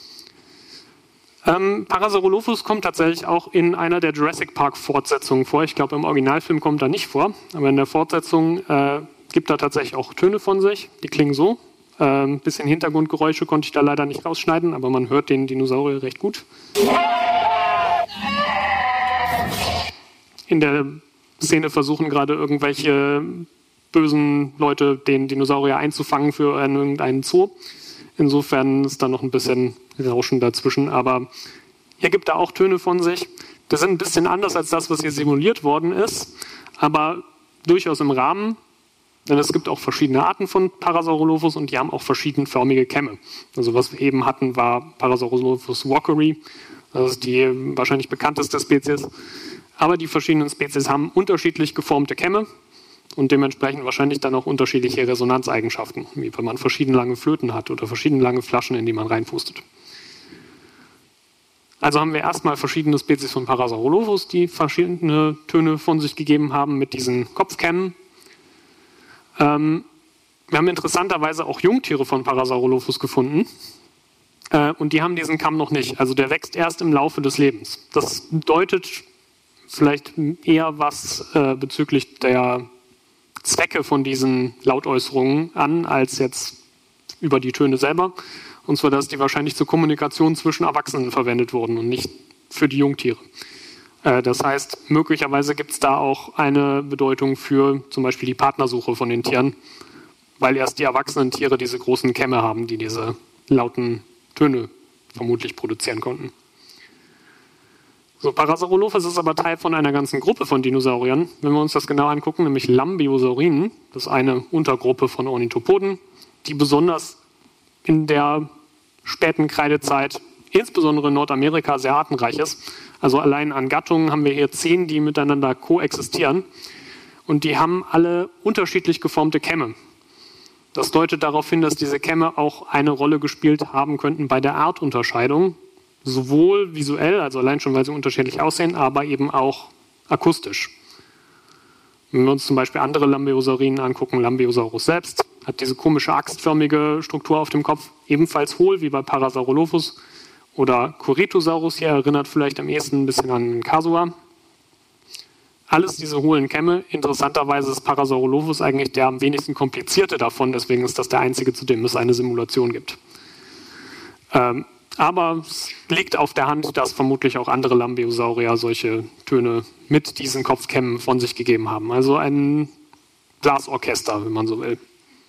Ähm, Parasaurolophus kommt tatsächlich auch in einer der Jurassic Park Fortsetzungen vor. Ich glaube, im Originalfilm kommt er nicht vor, aber in der Fortsetzung äh, gibt er tatsächlich auch Töne von sich. Die klingen so. Ein äh, bisschen Hintergrundgeräusche konnte ich da leider nicht rausschneiden, aber man hört den Dinosaurier recht gut. In der Szene versuchen gerade irgendwelche bösen Leute, den Dinosaurier einzufangen für irgendeinen Zoo. Insofern ist da noch ein bisschen Rauschen dazwischen, aber hier gibt er auch Töne von sich. Das sind ein bisschen anders als das, was hier simuliert worden ist, aber durchaus im Rahmen. denn es gibt auch verschiedene Arten von Parasaurolophus und die haben auch verschiedenförmige Kämme. Also was wir eben hatten, war Parasaurolophus walkeri, das ist die wahrscheinlich bekannteste Spezies. Aber die verschiedenen Spezies haben unterschiedlich geformte Kämme und dementsprechend wahrscheinlich dann auch unterschiedliche Resonanzeigenschaften, wie wenn man verschieden lange Flöten hat oder verschieden lange Flaschen, in die man reinpustet. Also haben wir erstmal verschiedene Spezies von Parasaurolophus, die verschiedene Töne von sich gegeben haben mit diesen Kopfkämmen. Ähm, wir haben interessanterweise auch Jungtiere von Parasaurolophus gefunden äh, und die haben diesen Kamm noch nicht. Also der wächst erst im Laufe des Lebens. Das deutet vielleicht eher was äh, bezüglich der Zwecke von diesen Lautäußerungen an, als jetzt über die Töne selber. Und zwar, dass die wahrscheinlich zur Kommunikation zwischen Erwachsenen verwendet wurden und nicht für die Jungtiere. Äh, das heißt, möglicherweise gibt es da auch eine Bedeutung für zum Beispiel die Partnersuche von den Tieren, weil erst die erwachsenen Tiere diese großen Kämme haben, die diese lauten Töne vermutlich produzieren konnten. So, Parasaurolophus ist aber Teil von einer ganzen Gruppe von Dinosauriern. Wenn wir uns das genau angucken, nämlich Lambiosaurinen, das ist eine Untergruppe von Ornithopoden, die besonders in der späten Kreidezeit, insbesondere in Nordamerika, sehr artenreich ist. Also allein an Gattungen haben wir hier zehn, die miteinander koexistieren. Und die haben alle unterschiedlich geformte Kämme. Das deutet darauf hin, dass diese Kämme auch eine Rolle gespielt haben könnten bei der Artunterscheidung. Sowohl visuell, also allein schon, weil sie unterschiedlich aussehen, aber eben auch akustisch. Wenn wir uns zum Beispiel andere Lambiosaurinen angucken, Lambiosaurus selbst hat diese komische axtförmige Struktur auf dem Kopf, ebenfalls hohl wie bei Parasaurolophus. Oder Corythosaurus hier erinnert vielleicht am ehesten ein bisschen an Kasua. Alles diese hohlen Kämme. Interessanterweise ist Parasaurolophus eigentlich der am wenigsten komplizierte davon, deswegen ist das der einzige, zu dem es eine Simulation gibt. Ähm, aber es liegt auf der Hand, dass vermutlich auch andere Lambiosaurier solche Töne mit diesen Kopfkämmen von sich gegeben haben. Also ein Blasorchester, wenn man so will.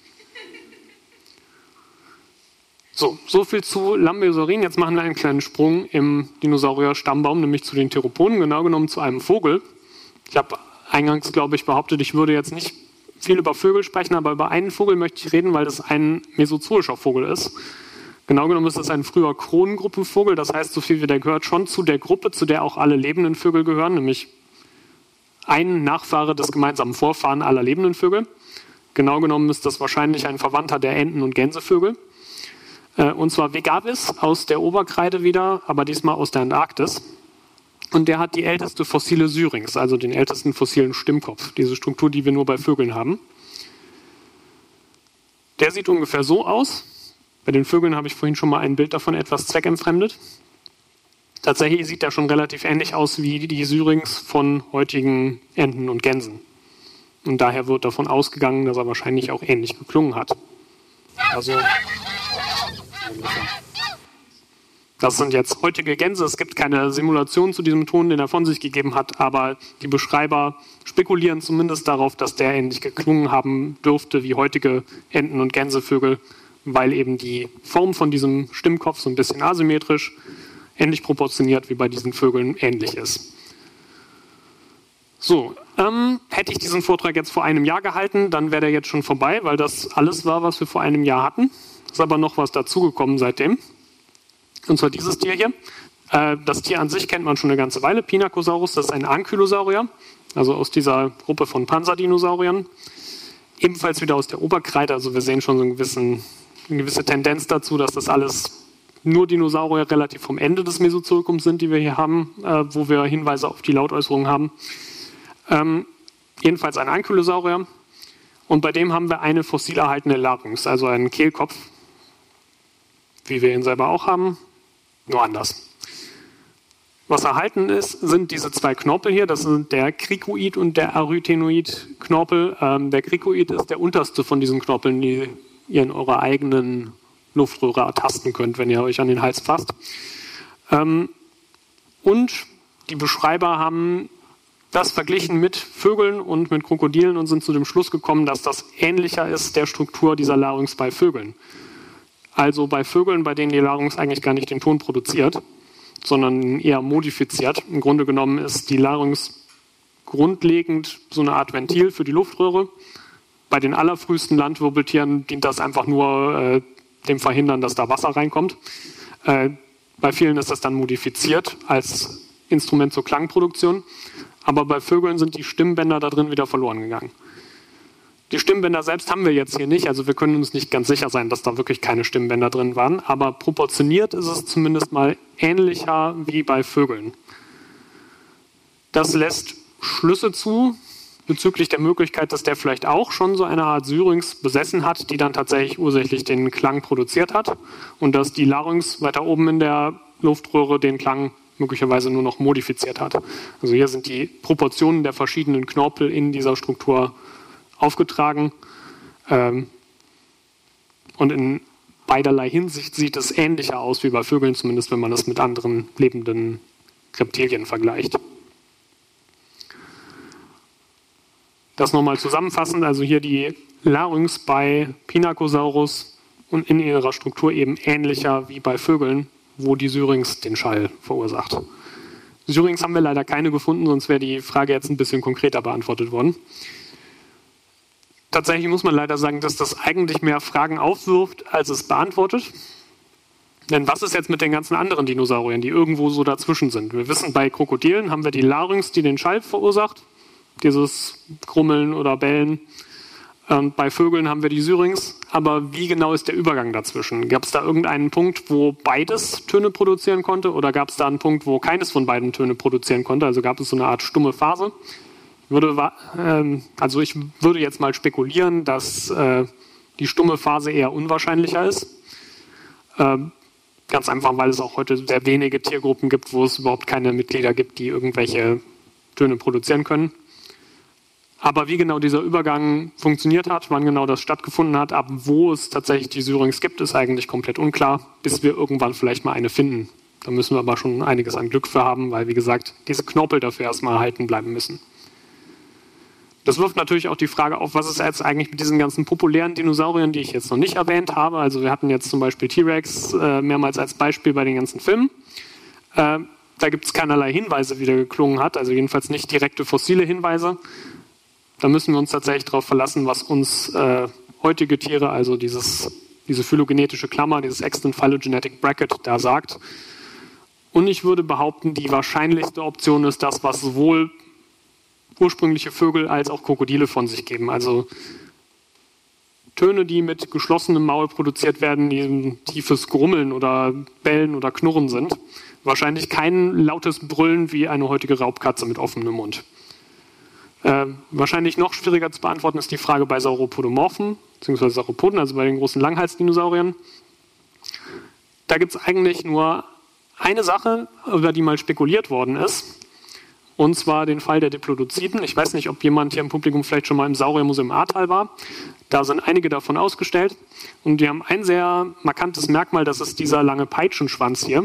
So, so viel zu Lambiosaurinen. Jetzt machen wir einen kleinen Sprung im Dinosaurier-Stammbaum, nämlich zu den Theropoden, genau genommen zu einem Vogel. Ich habe eingangs, glaube ich, behauptet, ich würde jetzt nicht viel über Vögel sprechen, aber über einen Vogel möchte ich reden, weil das ein mesozoischer Vogel ist. Genau genommen ist es ein früher Kronengruppenvogel, das heißt, so viel wie der gehört schon zu der Gruppe, zu der auch alle lebenden Vögel gehören, nämlich ein Nachfahre des gemeinsamen Vorfahren aller lebenden Vögel. Genau genommen ist das wahrscheinlich ein Verwandter der Enten- und Gänsevögel. Und zwar Vegavis aus der Oberkreide wieder, aber diesmal aus der Antarktis. Und der hat die älteste fossile Syrinx, also den ältesten fossilen Stimmkopf, diese Struktur, die wir nur bei Vögeln haben. Der sieht ungefähr so aus. Bei den Vögeln habe ich vorhin schon mal ein Bild davon etwas zweckentfremdet. Tatsächlich sieht er schon relativ ähnlich aus wie die Syrinx von heutigen Enten und Gänsen. Und daher wird davon ausgegangen, dass er wahrscheinlich auch ähnlich geklungen hat. Also, das sind jetzt heutige Gänse. Es gibt keine Simulation zu diesem Ton, den er von sich gegeben hat, aber die Beschreiber spekulieren zumindest darauf, dass der ähnlich geklungen haben dürfte wie heutige Enten- und Gänsevögel, weil eben die Form von diesem Stimmkopf so ein bisschen asymmetrisch, ähnlich proportioniert wie bei diesen Vögeln ähnlich ist. So, ähm, hätte ich diesen Vortrag jetzt vor einem Jahr gehalten, dann wäre der jetzt schon vorbei, weil das alles war, was wir vor einem Jahr hatten. Ist aber noch was dazugekommen seitdem. Und zwar dieses Tier hier. Äh, das Tier an sich kennt man schon eine ganze Weile. Pinacosaurus, das ist ein Ankylosaurier, also aus dieser Gruppe von Panserdinosauriern. Ebenfalls wieder aus der Oberkreide, also wir sehen schon so einen gewissen, eine gewisse Tendenz dazu, dass das alles nur Dinosaurier relativ vom Ende des Mesozoikums sind, die wir hier haben, äh, wo wir Hinweise auf die Lautäußerungen haben. Ähm, jedenfalls ein Ankylosaurier. Und bei dem haben wir eine fossil erhaltene Larynx, also einen Kehlkopf, wie wir ihn selber auch haben, nur anders. Was erhalten ist, sind diese zwei Knorpel hier, das sind der Cricoid und der Arytenoid-Knorpel. Ähm, der Cricoid ist der unterste von diesen Knorpeln, die ihr in eurer eigenen Luftröhre ertasten könnt, wenn ihr euch an den Hals fasst. Ähm, und die Beschreiber haben das verglichen mit Vögeln und mit Krokodilen und sind zu dem Schluss gekommen, dass das ähnlicher ist der Struktur dieser Larynx bei Vögeln. Also bei Vögeln, bei denen die Larynx eigentlich gar nicht den Ton produziert, sondern eher modifiziert. Im Grunde genommen ist die Larynx grundlegend so eine Art Ventil für die Luftröhre. Bei den allerfrühesten Landwirbeltieren dient das einfach nur äh, dem Verhindern, dass da Wasser reinkommt. Äh, bei vielen ist das dann modifiziert als Instrument zur Klangproduktion. Aber bei Vögeln sind die Stimmbänder da drin wieder verloren gegangen. Die Stimmbänder selbst haben wir jetzt hier nicht, also wir können uns nicht ganz sicher sein, dass da wirklich keine Stimmbänder drin waren, aber proportioniert ist es zumindest mal ähnlicher wie bei Vögeln. Das lässt Schlüsse zu bezüglich der Möglichkeit, dass der vielleicht auch schon so eine Art Syrinx besessen hat, die dann tatsächlich ursächlich den Klang produziert hat und dass die Larynx weiter oben in der Luftröhre den Klang möglicherweise nur noch modifiziert hat. Also hier sind die Proportionen der verschiedenen Knorpel in dieser Struktur aufgetragen. Ähm, und in beiderlei Hinsicht sieht es ähnlicher aus wie bei Vögeln, zumindest wenn man es mit anderen lebenden Reptilien vergleicht. Das nochmal zusammenfassend, also hier die Larynx bei Pinacosaurus und in ihrer Struktur eben ähnlicher wie bei Vögeln, wo die Syrinx den Schall verursacht. Syrinx haben wir leider keine gefunden, sonst wäre die Frage jetzt ein bisschen konkreter beantwortet worden. Tatsächlich muss man leider sagen, dass das eigentlich mehr Fragen aufwirft, als es beantwortet. Denn was ist jetzt mit den ganzen anderen Dinosauriern, die irgendwo so dazwischen sind? Wir wissen, bei Krokodilen haben wir die Larynx, die den Schall verursacht, dieses Grummeln oder Bellen. Und bei Vögeln haben wir die Syrinx. Aber wie genau ist der Übergang dazwischen? Gab es da irgendeinen Punkt, wo beides Töne produzieren konnte? Oder gab es da einen Punkt, wo keines von beiden Töne produzieren konnte? Also gab es so eine Art stumme Phase? Würde, ähm, also ich würde jetzt mal spekulieren, dass äh, die stumme Phase eher unwahrscheinlicher ist. Ähm, ganz einfach, weil es auch heute sehr wenige Tiergruppen gibt, wo es überhaupt keine Mitglieder gibt, die irgendwelche Töne produzieren können. Aber wie genau dieser Übergang funktioniert hat, wann genau das stattgefunden hat, ab wo es tatsächlich die Syrinx gibt, ist eigentlich komplett unklar, bis wir irgendwann vielleicht mal eine finden. Da müssen wir aber schon einiges an Glück für haben, weil, wie gesagt, diese Knorpel dafür erstmal erhalten bleiben müssen. Das wirft natürlich auch die Frage auf, was ist jetzt eigentlich mit diesen ganzen populären Dinosauriern, die ich jetzt noch nicht erwähnt habe. Also wir hatten jetzt zum Beispiel T-Rex äh, mehrmals als Beispiel bei den ganzen Filmen. Äh, da gibt es keinerlei Hinweise, wie der geklungen hat, also jedenfalls nicht direkte fossile Hinweise. Da müssen wir uns tatsächlich darauf verlassen, was uns äh, heutige Tiere, also dieses, diese phylogenetische Klammer, dieses Extant Phylogenetic Bracket da sagt. Und ich würde behaupten, die wahrscheinlichste Option ist das, was sowohl ursprüngliche Vögel als auch Krokodile von sich geben. Also Töne, die mit geschlossenem Maul produziert werden, die ein tiefes Grummeln oder Bellen oder Knurren sind. Wahrscheinlich kein lautes Brüllen wie eine heutige Raubkatze mit offenem Mund. Äh, wahrscheinlich noch schwieriger zu beantworten ist die Frage bei Sauropodomorphen, beziehungsweise Sauropoden, also bei den großen Langhalsdinosauriern. Da gibt es eigentlich nur eine Sache, über die mal spekuliert worden ist. Und zwar den Fall der Diplodoziden. Ich weiß nicht, ob jemand hier im Publikum vielleicht schon mal im Sauriermuseum Ahrtal war. Da sind einige davon ausgestellt. Und die haben ein sehr markantes Merkmal, das ist dieser lange Peitschenschwanz hier.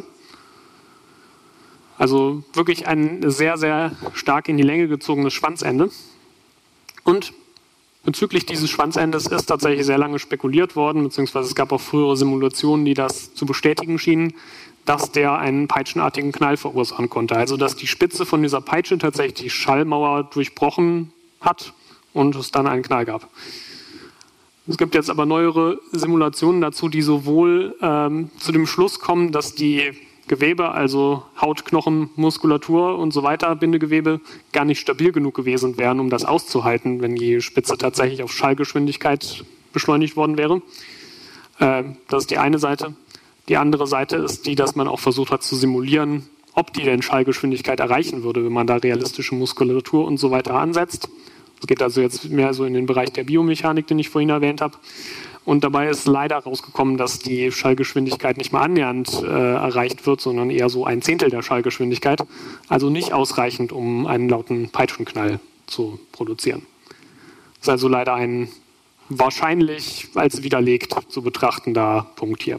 Also wirklich ein sehr, sehr stark in die Länge gezogenes Schwanzende. Und bezüglich dieses Schwanzendes ist tatsächlich sehr lange spekuliert worden, beziehungsweise es gab auch frühere Simulationen, die das zu bestätigen schienen, dass der einen peitschenartigen Knall verursachen konnte. Also dass die Spitze von dieser Peitsche tatsächlich die Schallmauer durchbrochen hat und es dann einen Knall gab. Es gibt jetzt aber neuere Simulationen dazu, die sowohl ähm, zu dem Schluss kommen, dass die Gewebe, also Haut, Knochen, Muskulatur und so weiter, Bindegewebe, gar nicht stabil genug gewesen wären, um das auszuhalten, wenn die Spitze tatsächlich auf Schallgeschwindigkeit beschleunigt worden wäre. Äh, das ist die eine Seite. Die andere Seite ist die, dass man auch versucht hat zu simulieren, ob die denn Schallgeschwindigkeit erreichen würde, wenn man da realistische Muskulatur und so weiter ansetzt. Es geht also jetzt mehr so in den Bereich der Biomechanik, den ich vorhin erwähnt habe. Und dabei ist leider rausgekommen, dass die Schallgeschwindigkeit nicht mal annähernd äh, erreicht wird, sondern eher so ein Zehntel der Schallgeschwindigkeit. Also nicht ausreichend, um einen lauten Peitschenknall zu produzieren. Das ist also leider ein wahrscheinlich als widerlegt zu betrachtender Punkt hier.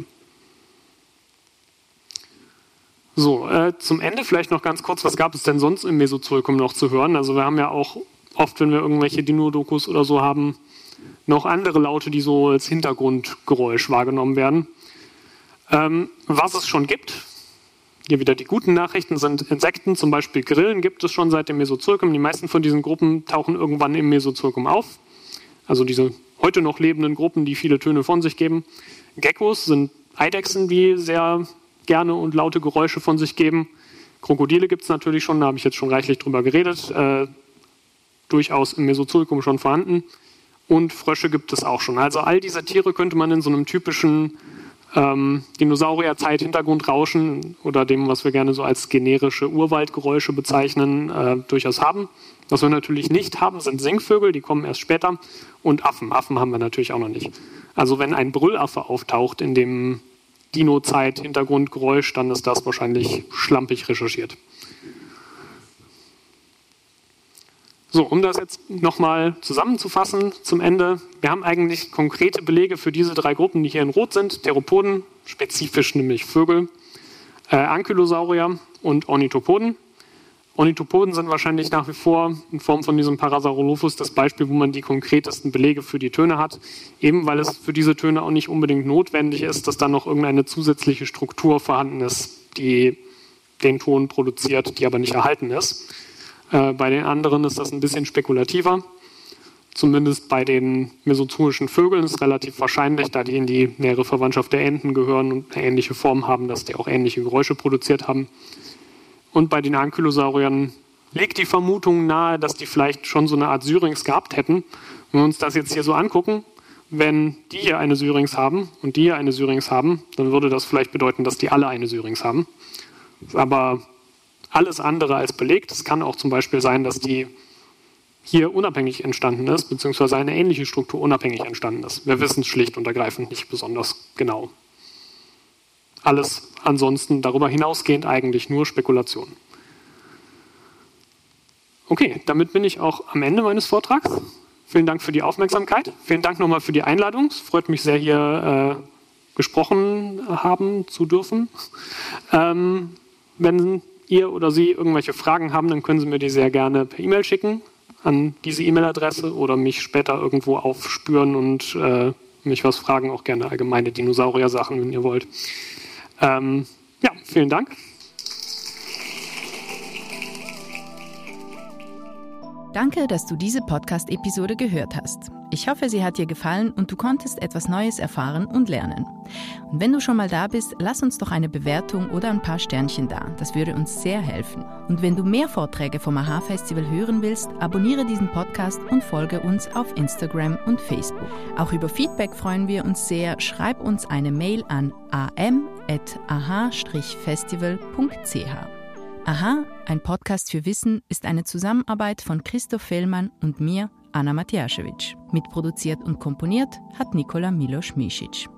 So, äh, zum Ende vielleicht noch ganz kurz, was gab es denn sonst im Mesozoikum noch zu hören? Also wir haben ja auch oft, wenn wir irgendwelche Dino-Dokus oder so haben, noch andere Laute, die so als Hintergrundgeräusch wahrgenommen werden. Ähm, was es schon gibt, hier wieder die guten Nachrichten, sind Insekten, zum Beispiel Grillen gibt es schon seit dem Mesozoikum. Die meisten von diesen Gruppen tauchen irgendwann im Mesozoikum auf. also diese heute noch lebenden Gruppen, die viele Töne von sich geben. Geckos sind Eidechsen, die sehr gerne und laute Geräusche von sich geben. Krokodile gibt es natürlich schon, da habe ich jetzt schon reichlich drüber geredet, äh, durchaus im Mesozoikum schon vorhanden. Und Frösche gibt es auch schon. Also all diese Tiere könnte man in so einem typischen ähm, Dinosaurier-Zeit-Hintergrundrauschen oder dem, was wir gerne so als generische Urwaldgeräusche bezeichnen, äh, durchaus haben. Was wir natürlich nicht haben, sind Singvögel, die kommen erst später. Und Affen. Affen haben wir natürlich auch noch nicht. Also wenn ein Brüllaffe auftaucht in dem Dino-Zeit-Hintergrundgeräusch, dann ist das wahrscheinlich schlampig recherchiert. So, um das jetzt nochmal zusammenzufassen zum Ende. Wir haben eigentlich konkrete Belege für diese drei Gruppen, die hier in Rot sind. Theropoden, spezifisch nämlich Vögel, äh, Ankylosaurier und Ornithopoden. Ornithopoden sind wahrscheinlich nach wie vor in Form von diesem Parasaurolophus das Beispiel, wo man die konkretesten Belege für die Töne hat. Eben weil es für diese Töne auch nicht unbedingt notwendig ist, dass dann noch irgendeine zusätzliche Struktur vorhanden ist, die den Ton produziert, die aber nicht erhalten ist. Äh, bei den anderen ist das ein bisschen spekulativer. Zumindest bei den mesozoischen Vögeln ist es relativ wahrscheinlich, da die in die nähere Verwandtschaft der Enten gehören und eine ähnliche Form haben, dass die auch ähnliche Geräusche produziert haben. Und bei den Ankylosauriern liegt die Vermutung nahe, dass die vielleicht schon so eine Art Syrinx gehabt hätten. Wenn wir uns das jetzt hier so angucken, wenn die hier eine Syrinx haben und die hier eine Syrinx haben, dann würde das vielleicht bedeuten, dass die alle eine Syrinx haben. Aber alles andere als belegt. Es kann auch zum Beispiel sein, dass die hier unabhängig entstanden ist, beziehungsweise eine ähnliche Struktur unabhängig entstanden ist. Wir wissen es schlicht und ergreifend nicht besonders genau. Alles ansonsten darüber hinausgehend eigentlich nur Spekulation. Okay, damit bin ich auch am Ende meines Vortrags. Vielen Dank für die Aufmerksamkeit. Vielen Dank nochmal für die Einladung. Es freut mich sehr, hier äh, gesprochen haben zu dürfen. Ähm, wenn ihr oder Sie irgendwelche Fragen haben, dann können Sie mir die sehr gerne per E-Mail schicken an diese E-Mail-Adresse oder mich später irgendwo aufspüren und äh, mich was fragen, auch gerne allgemeine Dinosaurier-Sachen, wenn ihr wollt. Ähm, ja, vielen Dank. Danke, dass du diese Podcast-Episode gehört hast. Ich hoffe, sie hat dir gefallen und du konntest etwas Neues erfahren und lernen. Und wenn du schon mal da bist, lass uns doch eine Bewertung oder ein paar Sternchen da. Das würde uns sehr helfen. Und wenn du mehr Vorträge vom A H Festival hören willst, abonniere diesen Podcast und folge uns auf Instagram und Facebook. Auch über Feedback freuen wir uns sehr. Schreib uns eine Mail an a m at a h festival punkt c h. Aha, ein Podcast für Wissen ist eine Zusammenarbeit von Christoph Fellmann und mir, Anna Matjaschewitsch. Mitproduziert und komponiert hat Nikola Milos-Misic.